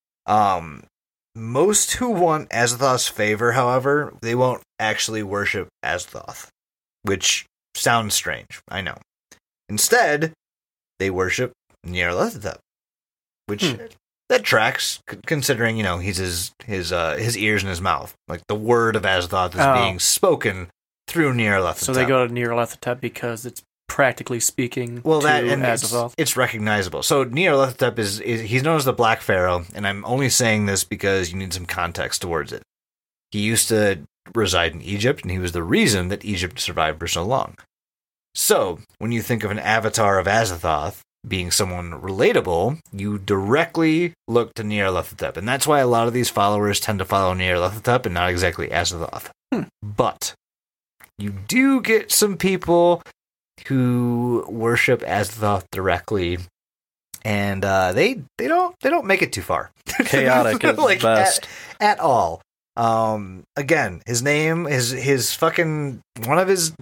Most who want Azathoth's favor, however, they won't actually worship Azathoth, which sounds strange, I know. Instead, they worship Nyarlathotep, which that tracks, considering, he's his ears in his mouth. Like, the word of Azathoth is being spoken through Nyarlathotep. So they go to Nyarlathotep because it's practically speaking well, to that and Azathoth. it's recognizable. So Nyarlathotep is he's known as the Black Pharaoh, and I'm only saying this because you need some context towards it. He used to reside in Egypt, and he was the reason that Egypt survived for so long. So when you think of an avatar of Azathoth being someone relatable, you directly look to Nyarlathotep, and that's why a lot of these followers tend to follow Nyarlathotep and not exactly Azathoth. But you do get some people who worship Azathoth directly, and they don't make it too far. Chaotic at best. At all. Again, his name his fucking one of his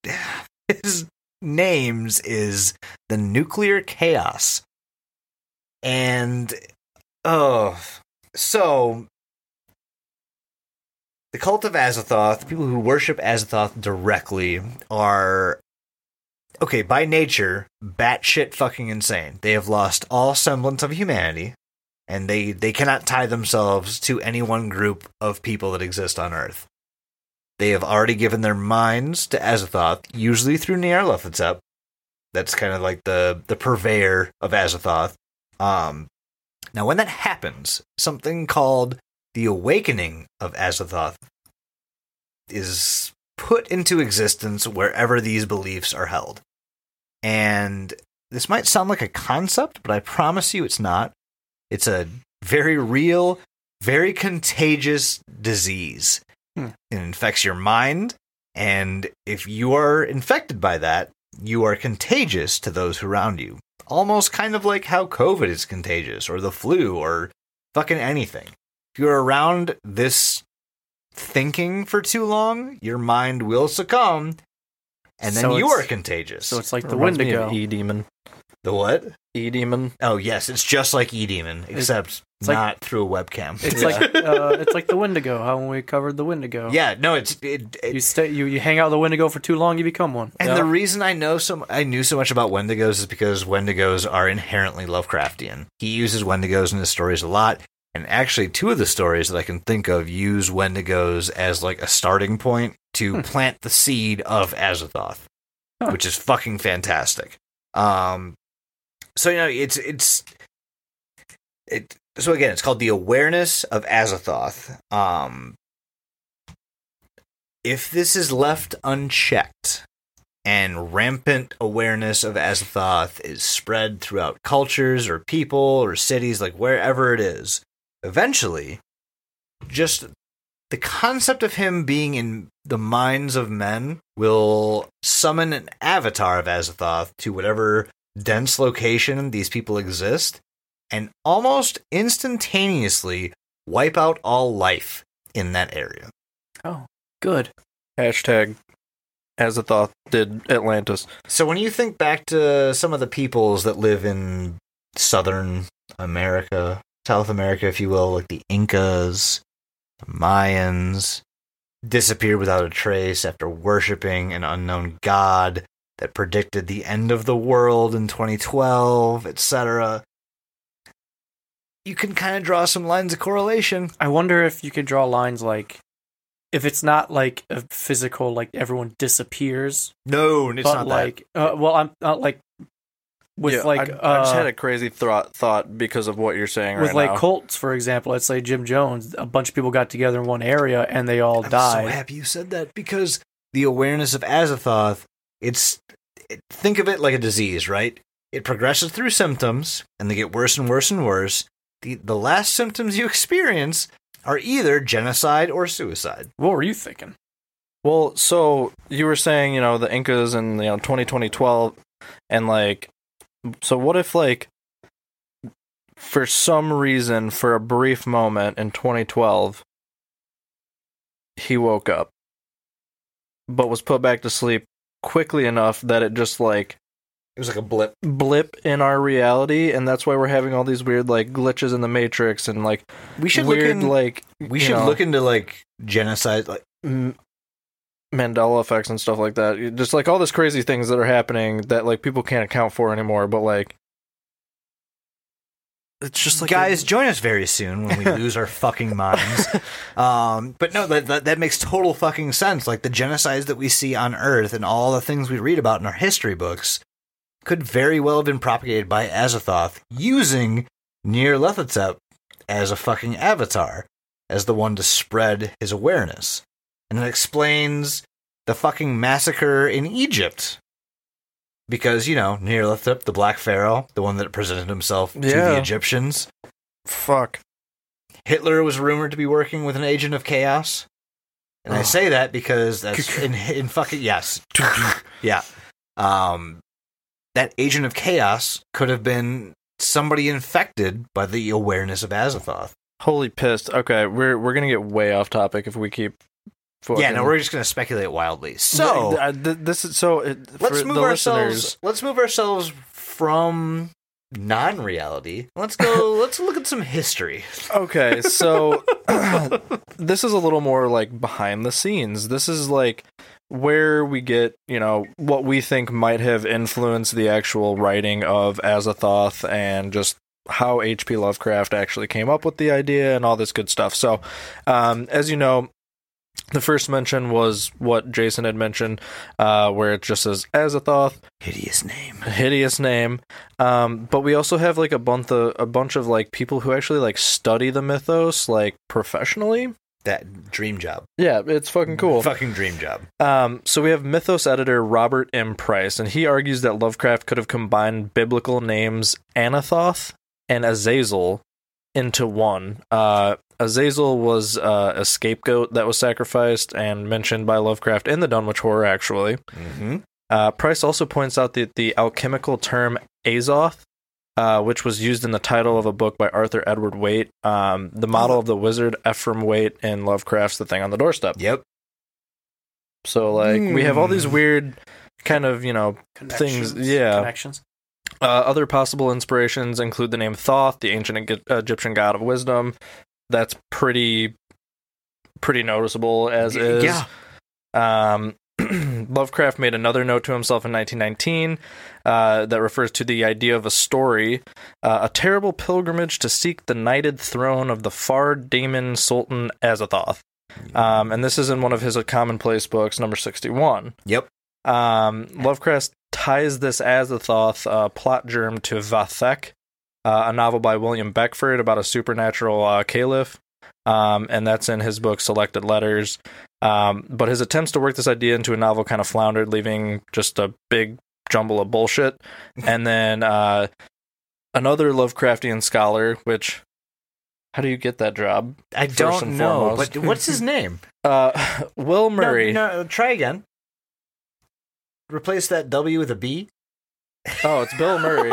names is the Nuclear Chaos, and so the cult of Azathoth, the people who worship Azathoth directly, are, okay, by nature, batshit fucking insane. They have lost all semblance of humanity, and they cannot tie themselves to any one group of people that exist on Earth. They have already given their minds to Azathoth, usually through Nyarlathotep. That's kind of like the purveyor of Azathoth. Now, when that happens, something called the Awakening of Azathoth is put into existence wherever these beliefs are held. And this might sound like a concept, but I promise you it's not. It's a very real, very contagious disease. It infects your mind, and if you are infected by that, you are contagious to those around you. Almost kind of like how COVID is contagious, or the flu, or fucking anything. If you're around this thinking for too long, your mind will succumb, and then you are contagious. So it's like the Reminds me Wendigo. of E-Demon. The what? E-Demon. Oh, yes, it's just like E-Demon, except it's not like, through a webcam. It's like the Wendigo. How when we covered the Wendigo. Yeah, no, You hang out with the Wendigo for too long, you become one. And the reason I knew so much about Wendigos is because Wendigos are inherently Lovecraftian. He uses Wendigos in his stories a lot, and actually 2 of the stories that I can think of use Wendigos as like a starting point to plant the seed of Azathoth, which is fucking fantastic. So so again, it's called the Awareness of Azathoth. If this is left unchecked, and rampant awareness of Azathoth is spread throughout cultures or people or cities, like wherever it is, eventually, just the concept of him being in the minds of men will summon an avatar of Azathoth to whatever dense location these people exist, and almost instantaneously wipe out all life in that area. Oh, good. Hashtag Azathoth did Atlantis. So when you think back to some of the peoples that live in Southern America, South America, if you will, like the Incas, the Mayans, disappeared without a trace after worshipping an unknown god that predicted the end of the world in 2012, etc. You can kind of draw some lines of correlation. I wonder if you could draw lines like, if it's not like a physical, like everyone disappears. No, it's but not like, that. I'm not like with I just had a crazy thought because of what you're saying with right like now. cults, for example. Let's say Jim Jones, a bunch of people got together in one area and they all I'm died. so happy you said that because the awareness of Azathoth, think of it like a disease, right? It progresses through symptoms and they get worse and worse and worse. The last symptoms you experience are either genocide or suicide. What were you thinking? Well, so you were saying, the Incas in 2012, and like, so what if like, for some reason, for a brief moment in 2012, he woke up, but was put back to sleep quickly enough that it just like It was like a blip in our reality, and that's why we're having all these weird like glitches in the Matrix and like We should weird look into like genocide, like Mandela effects and stuff like that. Just like all this crazy things that are happening that like people can't account for anymore. But like, it's just like guys, join us very soon when we lose our fucking minds. But no, that makes total fucking sense. Like the genocides that we see on Earth and all the things we read about in our history books could very well have been propagated by Azathoth using Nyarlathotep as a fucking avatar, as the one to spread his awareness. And it explains the fucking massacre in Egypt. Because, Nyarlathotep, the Black Pharaoh, the one that presented himself to the Egyptians. Fuck. Hitler was rumored to be working with an agent of chaos. And I say that because that's in fucking... Yes. Yeah. That agent of chaos could have been somebody infected by the awareness of Azathoth. Holy pissed. Okay, we're gonna get way off topic if we keep. Yeah, no, we're just gonna speculate wildly. So this is so. Let's move ourselves. Let's move ourselves from non-reality. Let's look at some history. Okay, so this is a little more like behind the scenes. This is like where we get, what we think might have influenced the actual writing of Azathoth and just how H.P. Lovecraft actually came up with the idea and all this good stuff. So, as you know, the first mention was what Jason had mentioned, where it just says Azathoth. Hideous name. But we also have like a bunch of like people who actually like study the mythos like professionally. That dream job. Yeah, it's fucking cool. Fucking dream job. So we have mythos editor Robert M. Price, and he argues that Lovecraft could have combined biblical names Anathoth and Azazel into one. Azazel was a scapegoat that was sacrificed and mentioned by Lovecraft in the Dunwich Horror, actually. Mm-hmm. Price also points out that the alchemical term Azoth, which was used in the title of a book by Arthur Edward Waite, the model of the wizard Ephraim Waite in Lovecraft's The Thing on the Doorstep. Yep. So, like, we have all these weird kind of, things. Yeah. Connections. Other possible inspirations include the name Thoth, the ancient Egyptian god of wisdom. That's pretty noticeable as is. Yeah. Lovecraft made another note to himself in 1919 that refers to the idea of a story, a terrible pilgrimage to seek the knighted throne of the far daemon Sultan Azathoth. And this is in one of his commonplace books, number 61. Yep. Lovecraft ties this Azathoth plot germ to Vathek, a novel by William Beckford about a supernatural caliph. And that's in his book Selected Letters. But his attempts to work this idea into a novel kind of floundered, leaving just a big jumble of bullshit. And then another Lovecraftian scholar, which, how do you get that job? I don't know, but what's his name? Will Murray. No, try again. Replace that W with a B. Oh, it's Bill Murray.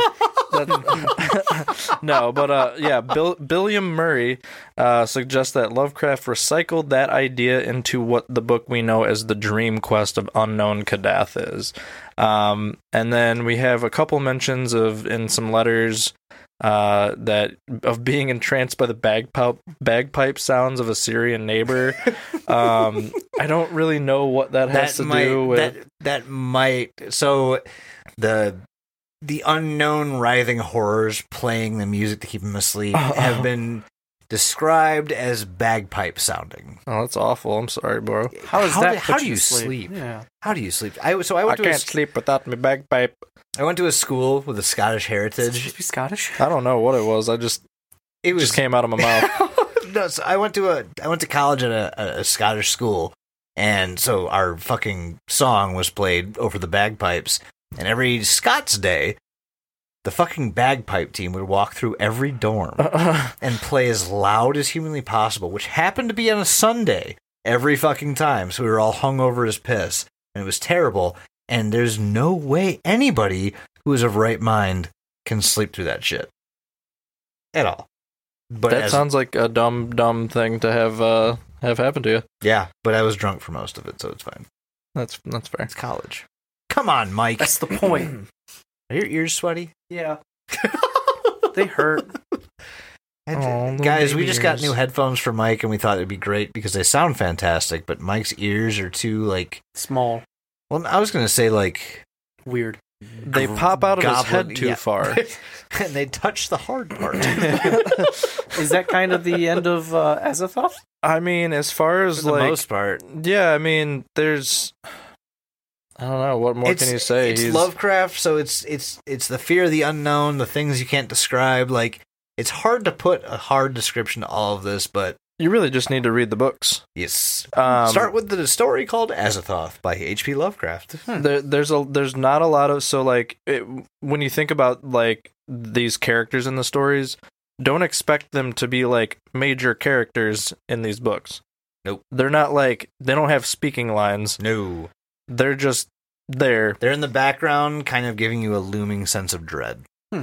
No, but Billiam Murray suggests that Lovecraft recycled that idea into what the book we know as the Dream Quest of Unknown Kadath is. And then we have a couple mentions in some letters of being entranced by the bagpipe sounds of a Syrian neighbor. I don't really know what that has to do with. That might. So the unknown writhing horrors playing the music to keep him asleep have been described as bagpipe sounding. Oh, that's awful. I'm sorry, bro. How does that How put do you you to sleep? Yeah. How do you sleep? I went to can't sleep without my bagpipe. I went to a school with a Scottish heritage. Supposed to be Scottish? I don't know what it was. It was just came out of my mouth. No, so I went to college at a Scottish school, and so our fucking song was played over the bagpipes. And every Scots Day, the fucking bagpipe team would walk through every dorm and play as loud as humanly possible, which happened to be on a Sunday every fucking time. So we were all hungover as piss, and it was terrible. And there's no way anybody who is of right mind can sleep through that shit at all. But that sounds like a dumb thing to have happen to you. Yeah, but I was drunk for most of it, so it's fine. That's fair. It's college. Come on, Mike. That's the point. Are your ears sweaty? Yeah. They hurt. Guys, we just got new headphones for Mike, and we thought it'd be great because they sound fantastic, but Mike's ears are too, small. Well, I was going to say, Weird. They pop out of his goblin- head too yeah. far. And they touch the hard part. Is that kind of the end of Azathoth? I mean, as far as For the most part. yeah, I mean, there's, I don't know, what more can you say? It's Lovecraft, so it's the fear of the unknown, the things you can't describe. It's hard to put a hard description to all of this, but you really just need to read the books. yes. Start with the story called Azathoth by H.P. Lovecraft. There's not a lot of when you think about these characters in the stories, don't expect them to be major characters in these books. Nope. They're not they don't have speaking lines. No. They're just there. They're in the background, kind of giving you a looming sense of dread.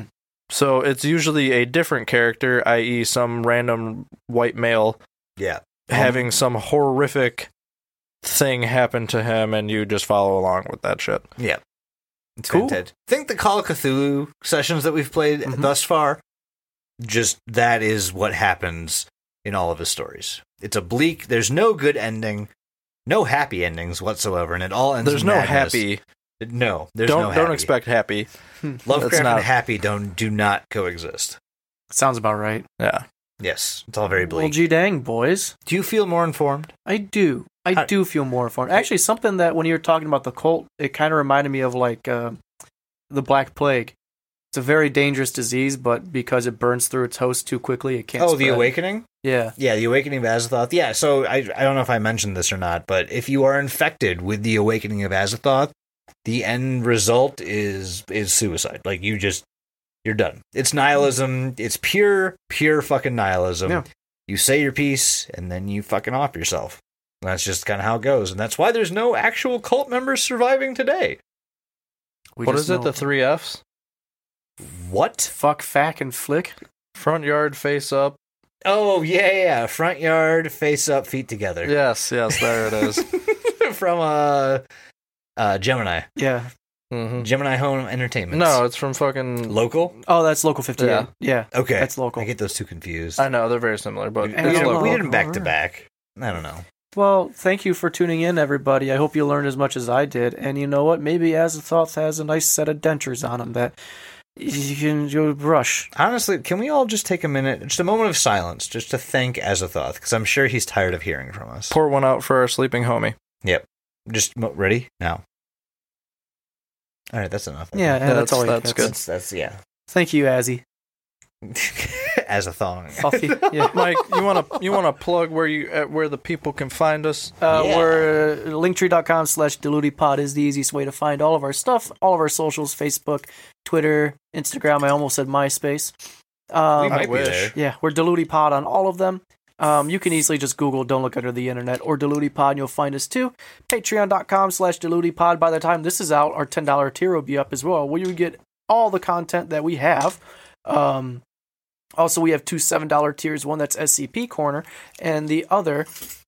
So it's usually a different character, i.e. some random white male Yeah. having some horrific thing happen to him, and you just follow along with that shit. Yeah. It's Cool. fantastic. Think the Call of Cthulhu sessions that we've played thus far, just that is what happens in all of his stories. It's a bleak, there's no good ending, no happy endings whatsoever, and it all ends There's in no madness. happy. No, there's no happy. Don't expect happy. Lovecraft That's not- and happy do not coexist. Sounds about right. Yeah. Yes, it's all very bleak. Well, gee dang, boys. Do you feel more informed? I do. I do feel more informed. Actually, something that when you were talking about the cult, it kind of reminded me of the Black Plague. It's a very dangerous disease, but because it burns through its host too quickly, it can't Oh, spread. the Awakening? Yeah. Yeah, the Awakening of Azathoth. Yeah, so I don't know if I mentioned this or not, but if you are infected with the Awakening of Azathoth, the end result is suicide. You're done. It's nihilism. It's pure fucking nihilism. Yeah. You say your piece, and then you fucking off yourself. And that's just kind of how it goes, and that's why there's no actual cult members surviving today. What is it? The 3 Fs? What? Fuck, fack, and flick? Front yard, face up. Oh, yeah. Front yard, face up, feet together. Yes, there it is. From Gemini. Yeah. Mm-hmm. Gemini Home Entertainment. No, it's from fucking Local? Oh, that's Local 58. Yeah. Yeah. Okay. That's Local. I get those two confused. I know they're very similar, but We And it's it's did local. them back to back. I don't know. Well, thank you for tuning in, everybody. I hope you learned as much as I did. And you know what? Maybe Azathoth has a nice set of dentures on him that you brush. Honestly, can we all just take a minute, just a moment of silence, just to thank Azathoth, because I'm sure he's tired of hearing from us. Pour one out for our sleeping homie. Yep. Just ready? Now. All right, that's enough. Yeah, that's all. that's good. That's yeah. Thank you, Azzy. Azathoth. Puffy. Yeah. Mike, you wanna plug where the people can find us? Yeah. We're linktree.com/deludipod is the easiest way to find all of our stuff, all of our socials, Facebook, Twitter, Instagram. I almost said MySpace. We might be wish. there. Yeah, we're Deludipod on all of them. You can easily just Google Don't Look Under the Internet or Deludipod and you'll find us too. Patreon.com/Deludipod. By the time this is out, our $10 tier will be up as well, where you get all the content that we have. Also, we have 2 $7 tiers, one that's SCP Corner, and the other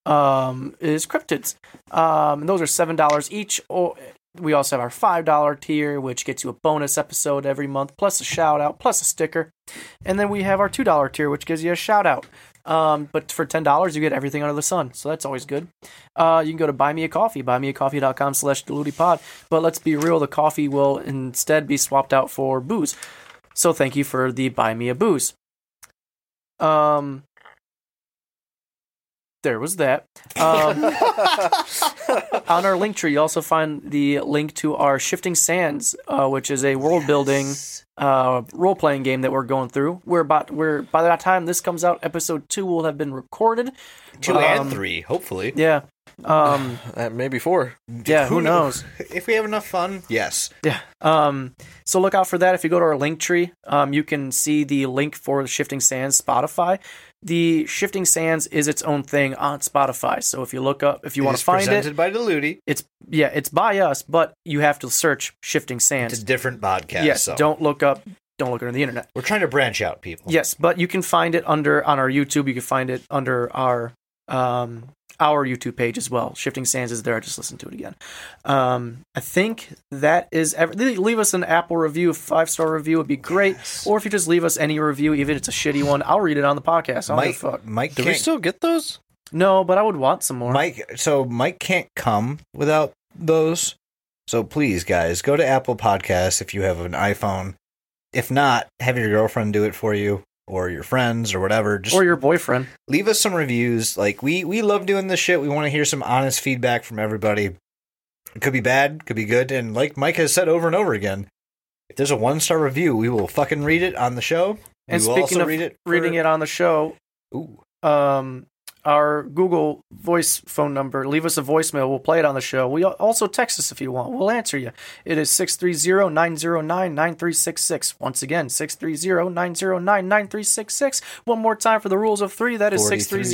is Cryptids. And those are $7 each. We also have our $5 tier, which gets you a bonus episode every month, plus a shout-out, plus a sticker. And then we have our $2 tier, which gives you a shout-out. But for $10, you get everything under the sun, so that's always good. You can go to Buy Me a Coffee, buymeacoffee.com/deludipod. But let's be real, the coffee will instead be swapped out for booze. So thank you for the Buy Me a Booze. there was that. On our link tree, you also find the link to our Shifting Sands, which is a world-building role-playing game that we're going through. By the time this comes out, episode 2 will have been recorded. 2 and 3, hopefully. Yeah. Maybe 4. Yeah, who knows? If we have enough fun, yes. Yeah. So look out for that. If you go to our link tree, you can see the link for the Shifting Sands Spotify. The Shifting Sands is its own thing on Spotify. So if you look up, if you want to find it, presented by Deludi. it's by us, but you have to search Shifting Sands. It's a different podcast. Yes, so. don't look under the internet. We're trying to branch out, people. Yes, but you can find it on our YouTube. You can find it under our YouTube page as well. Shifting Sands is there. I just listened to it again. I think that is leave us an Apple review, a 5-star review would be great. Yes. Or if you just leave us any review, even if it's a shitty one, I'll read it on the podcast. I don't give a fuck. Mike, do we still get those? No, but I would want some more. Mike can't come without those. So please, guys, go to Apple Podcasts if you have an iPhone. If not, have your girlfriend do it for you. Or your friends, or whatever. Or your boyfriend. Leave us some reviews. Like, we love doing this shit. We want to hear some honest feedback from everybody. It could be bad, could be good. And like Mike has said over and over again, if there's a 1-star review, we will fucking read it on the show. And speaking of reading it on the show, our Google Voice phone number, leave us a voicemail. We'll play it on the show. We also text us if you want. We'll answer you. It is 630-909-9366. Once again, 630-909-9366. One more time for the rules of 3. That is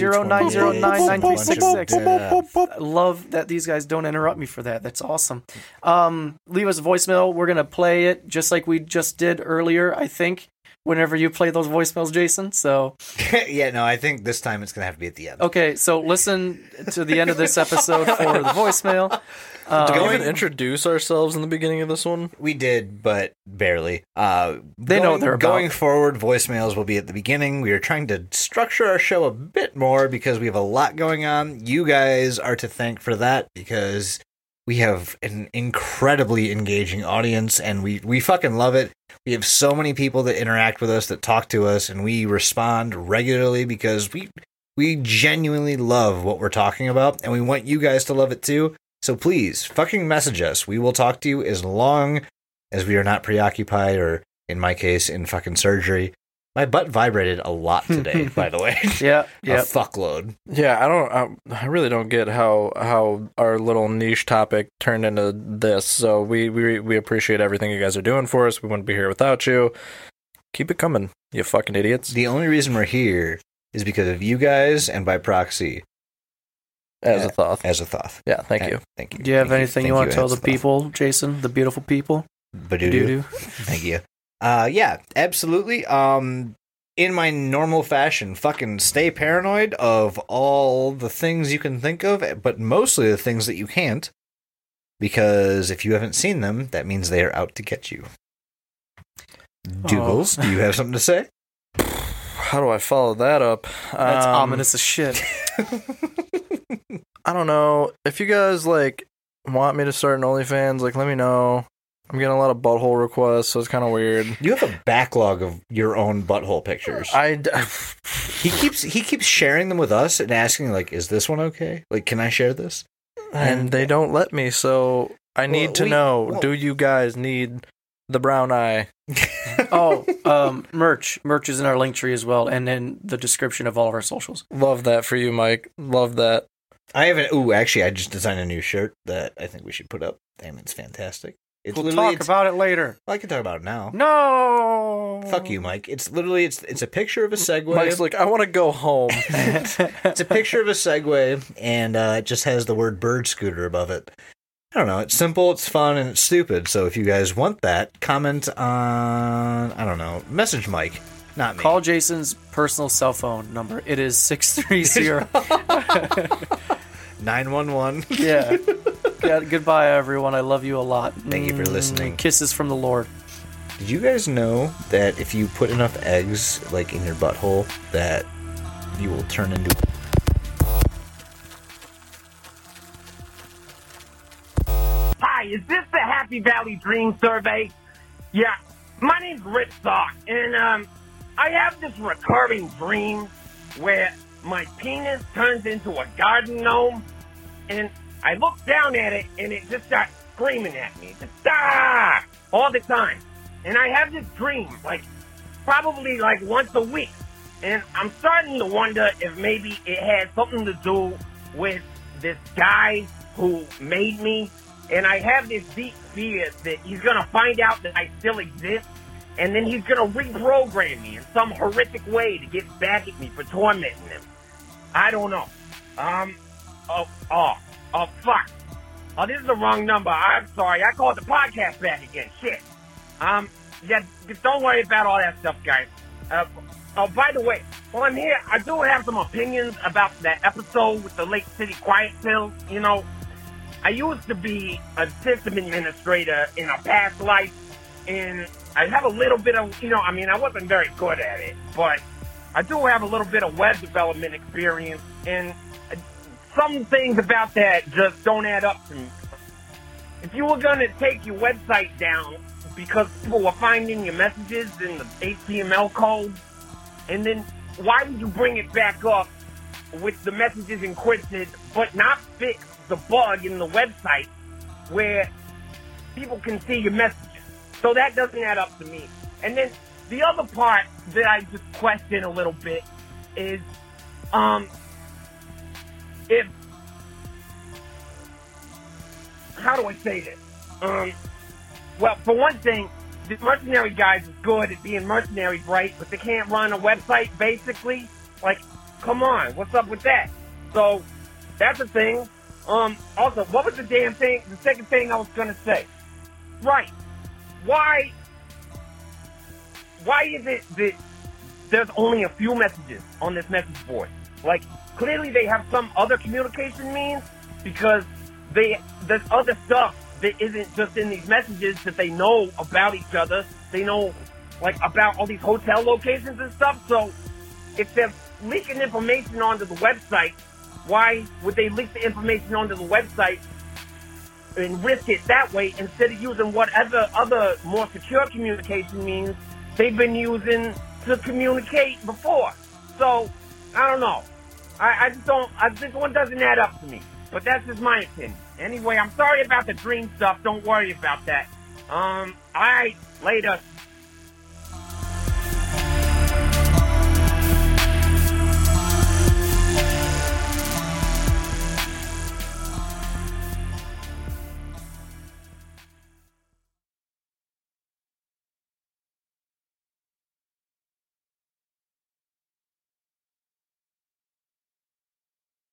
630-909-9366. I love that these guys don't interrupt me for that. That's awesome. Leave us a voicemail. We're going to play it just like we just did earlier, I think. Whenever you play those voicemails, Jason. So, yeah, no, I think this time it's going to have to be at the end. Okay, so listen to the end of this episode for the voicemail. Did we even introduce ourselves in the beginning of this one? We did, but barely. They know what they're about. Going forward, voicemails will be at the beginning. We are trying to structure our show a bit more because we have a lot going on. You guys are to thank for that because we have an incredibly engaging audience, and we fucking love it. We have so many people that interact with us, that talk to us, and we respond regularly because we genuinely love what we're talking about, and we want you guys to love it too. So please, fucking message us. We will talk to you as long as we are not preoccupied or, in my case, in fucking surgery. My butt vibrated a lot today, by the way. Yeah. A fuckload. Yeah, I really don't get how our little niche topic turned into this. So we appreciate everything you guys are doing for us. We wouldn't be here without you. Keep it coming, you fucking idiots. The only reason we're here is because of you guys and by proxy. As a Thoth. Yeah, thank you. Thank you. Do you have anything you want to tell the people, Jason, the beautiful people? Badoo. Thank you. Yeah, absolutely. In my normal fashion, fucking stay paranoid of all the things you can think of, but mostly the things that you can't, because if you haven't seen them, that means they are out to get you. Dougals, do you have something to say? How do I follow that up? That's ominous as shit. I don't know. If you guys, want me to start an OnlyFans, let me know. I'm getting a lot of butthole requests, so it's kind of weird. You have a backlog of your own butthole pictures. He keeps sharing them with us and asking, is this one okay? Can I share this? And they don't let me, so I need to know, do you guys need the brown eye? Merch. Merch is in our link tree as well, and in the description of all of our socials. Love that for you, Mike. Love that. Actually, I just designed a new shirt that I think we should put up. Damn, it's fantastic. We'll talk about it later. Well, I can talk about it now. No! Fuck you, Mike. It's literally, it's a picture of a Segway. Mike's I want to go home. It's a picture of a Segway, and it just has the word bird scooter above it. I don't know. It's simple, it's fun, and it's stupid. So if you guys want that, comment on, I don't know, message Mike, not me. Call Jason's personal cell phone number. It is 630. 911. Yeah. Goodbye, everyone. I love you a lot. Thank you for listening. Kisses from the Lord. Did you guys know that if you put enough eggs, in your butthole, that you will turn into... Hi, is this the Happy Valley Dream Survey? Yeah, my name's Rich Sock, and I have this recurring dream where my penis turns into a garden gnome, and I look down at it, and it just starts screaming at me. Just, all the time. And I have this dream, probably once a week. And I'm starting to wonder if maybe it has something to do with this guy who made me. And I have this deep fear that he's going to find out that I still exist. And then he's going to reprogram me in some horrific way to get back at me for tormenting him. I don't know. Fuck. Oh, this is the wrong number. I'm sorry. I called the podcast back again. Shit. Yeah, don't worry about all that stuff, guys. By the way, while I'm here, I do have some opinions about that episode with the Lake City Quiet Pills. You know, I used to be a system administrator in a past life, and I have a little bit of, I wasn't very good at it, but I do have a little bit of web development experience, and some things about that just don't add up to me. If you were going to take your website down because people were finding your messages in the HTML code, and then why would you bring it back up with the messages encrypted but not fix the bug in the website where people can see your messages? So that doesn't add up to me. And then the other part that I just question a little bit is, how do I say this? Well, for one thing, the Mercenary Guys is good at being mercenaries, right? But they can't run a website, basically. Come on, what's up with that? So, that's a thing. Also, what was the second thing I was gonna say? Right. Why is it that there's only a few messages on this message board? Clearly they have some other communication means, because there's other stuff that isn't just in these messages that they know about each other. They know, about all these hotel locations and stuff. So if they're leaking information onto the website, why would they leak the information onto the website and risk it that way instead of using whatever other more secure communication means they've been using to communicate before? So, I don't know. This one doesn't add up to me. But that's just my opinion. Anyway, I'm sorry about the dream stuff. Don't worry about that. Alright, later.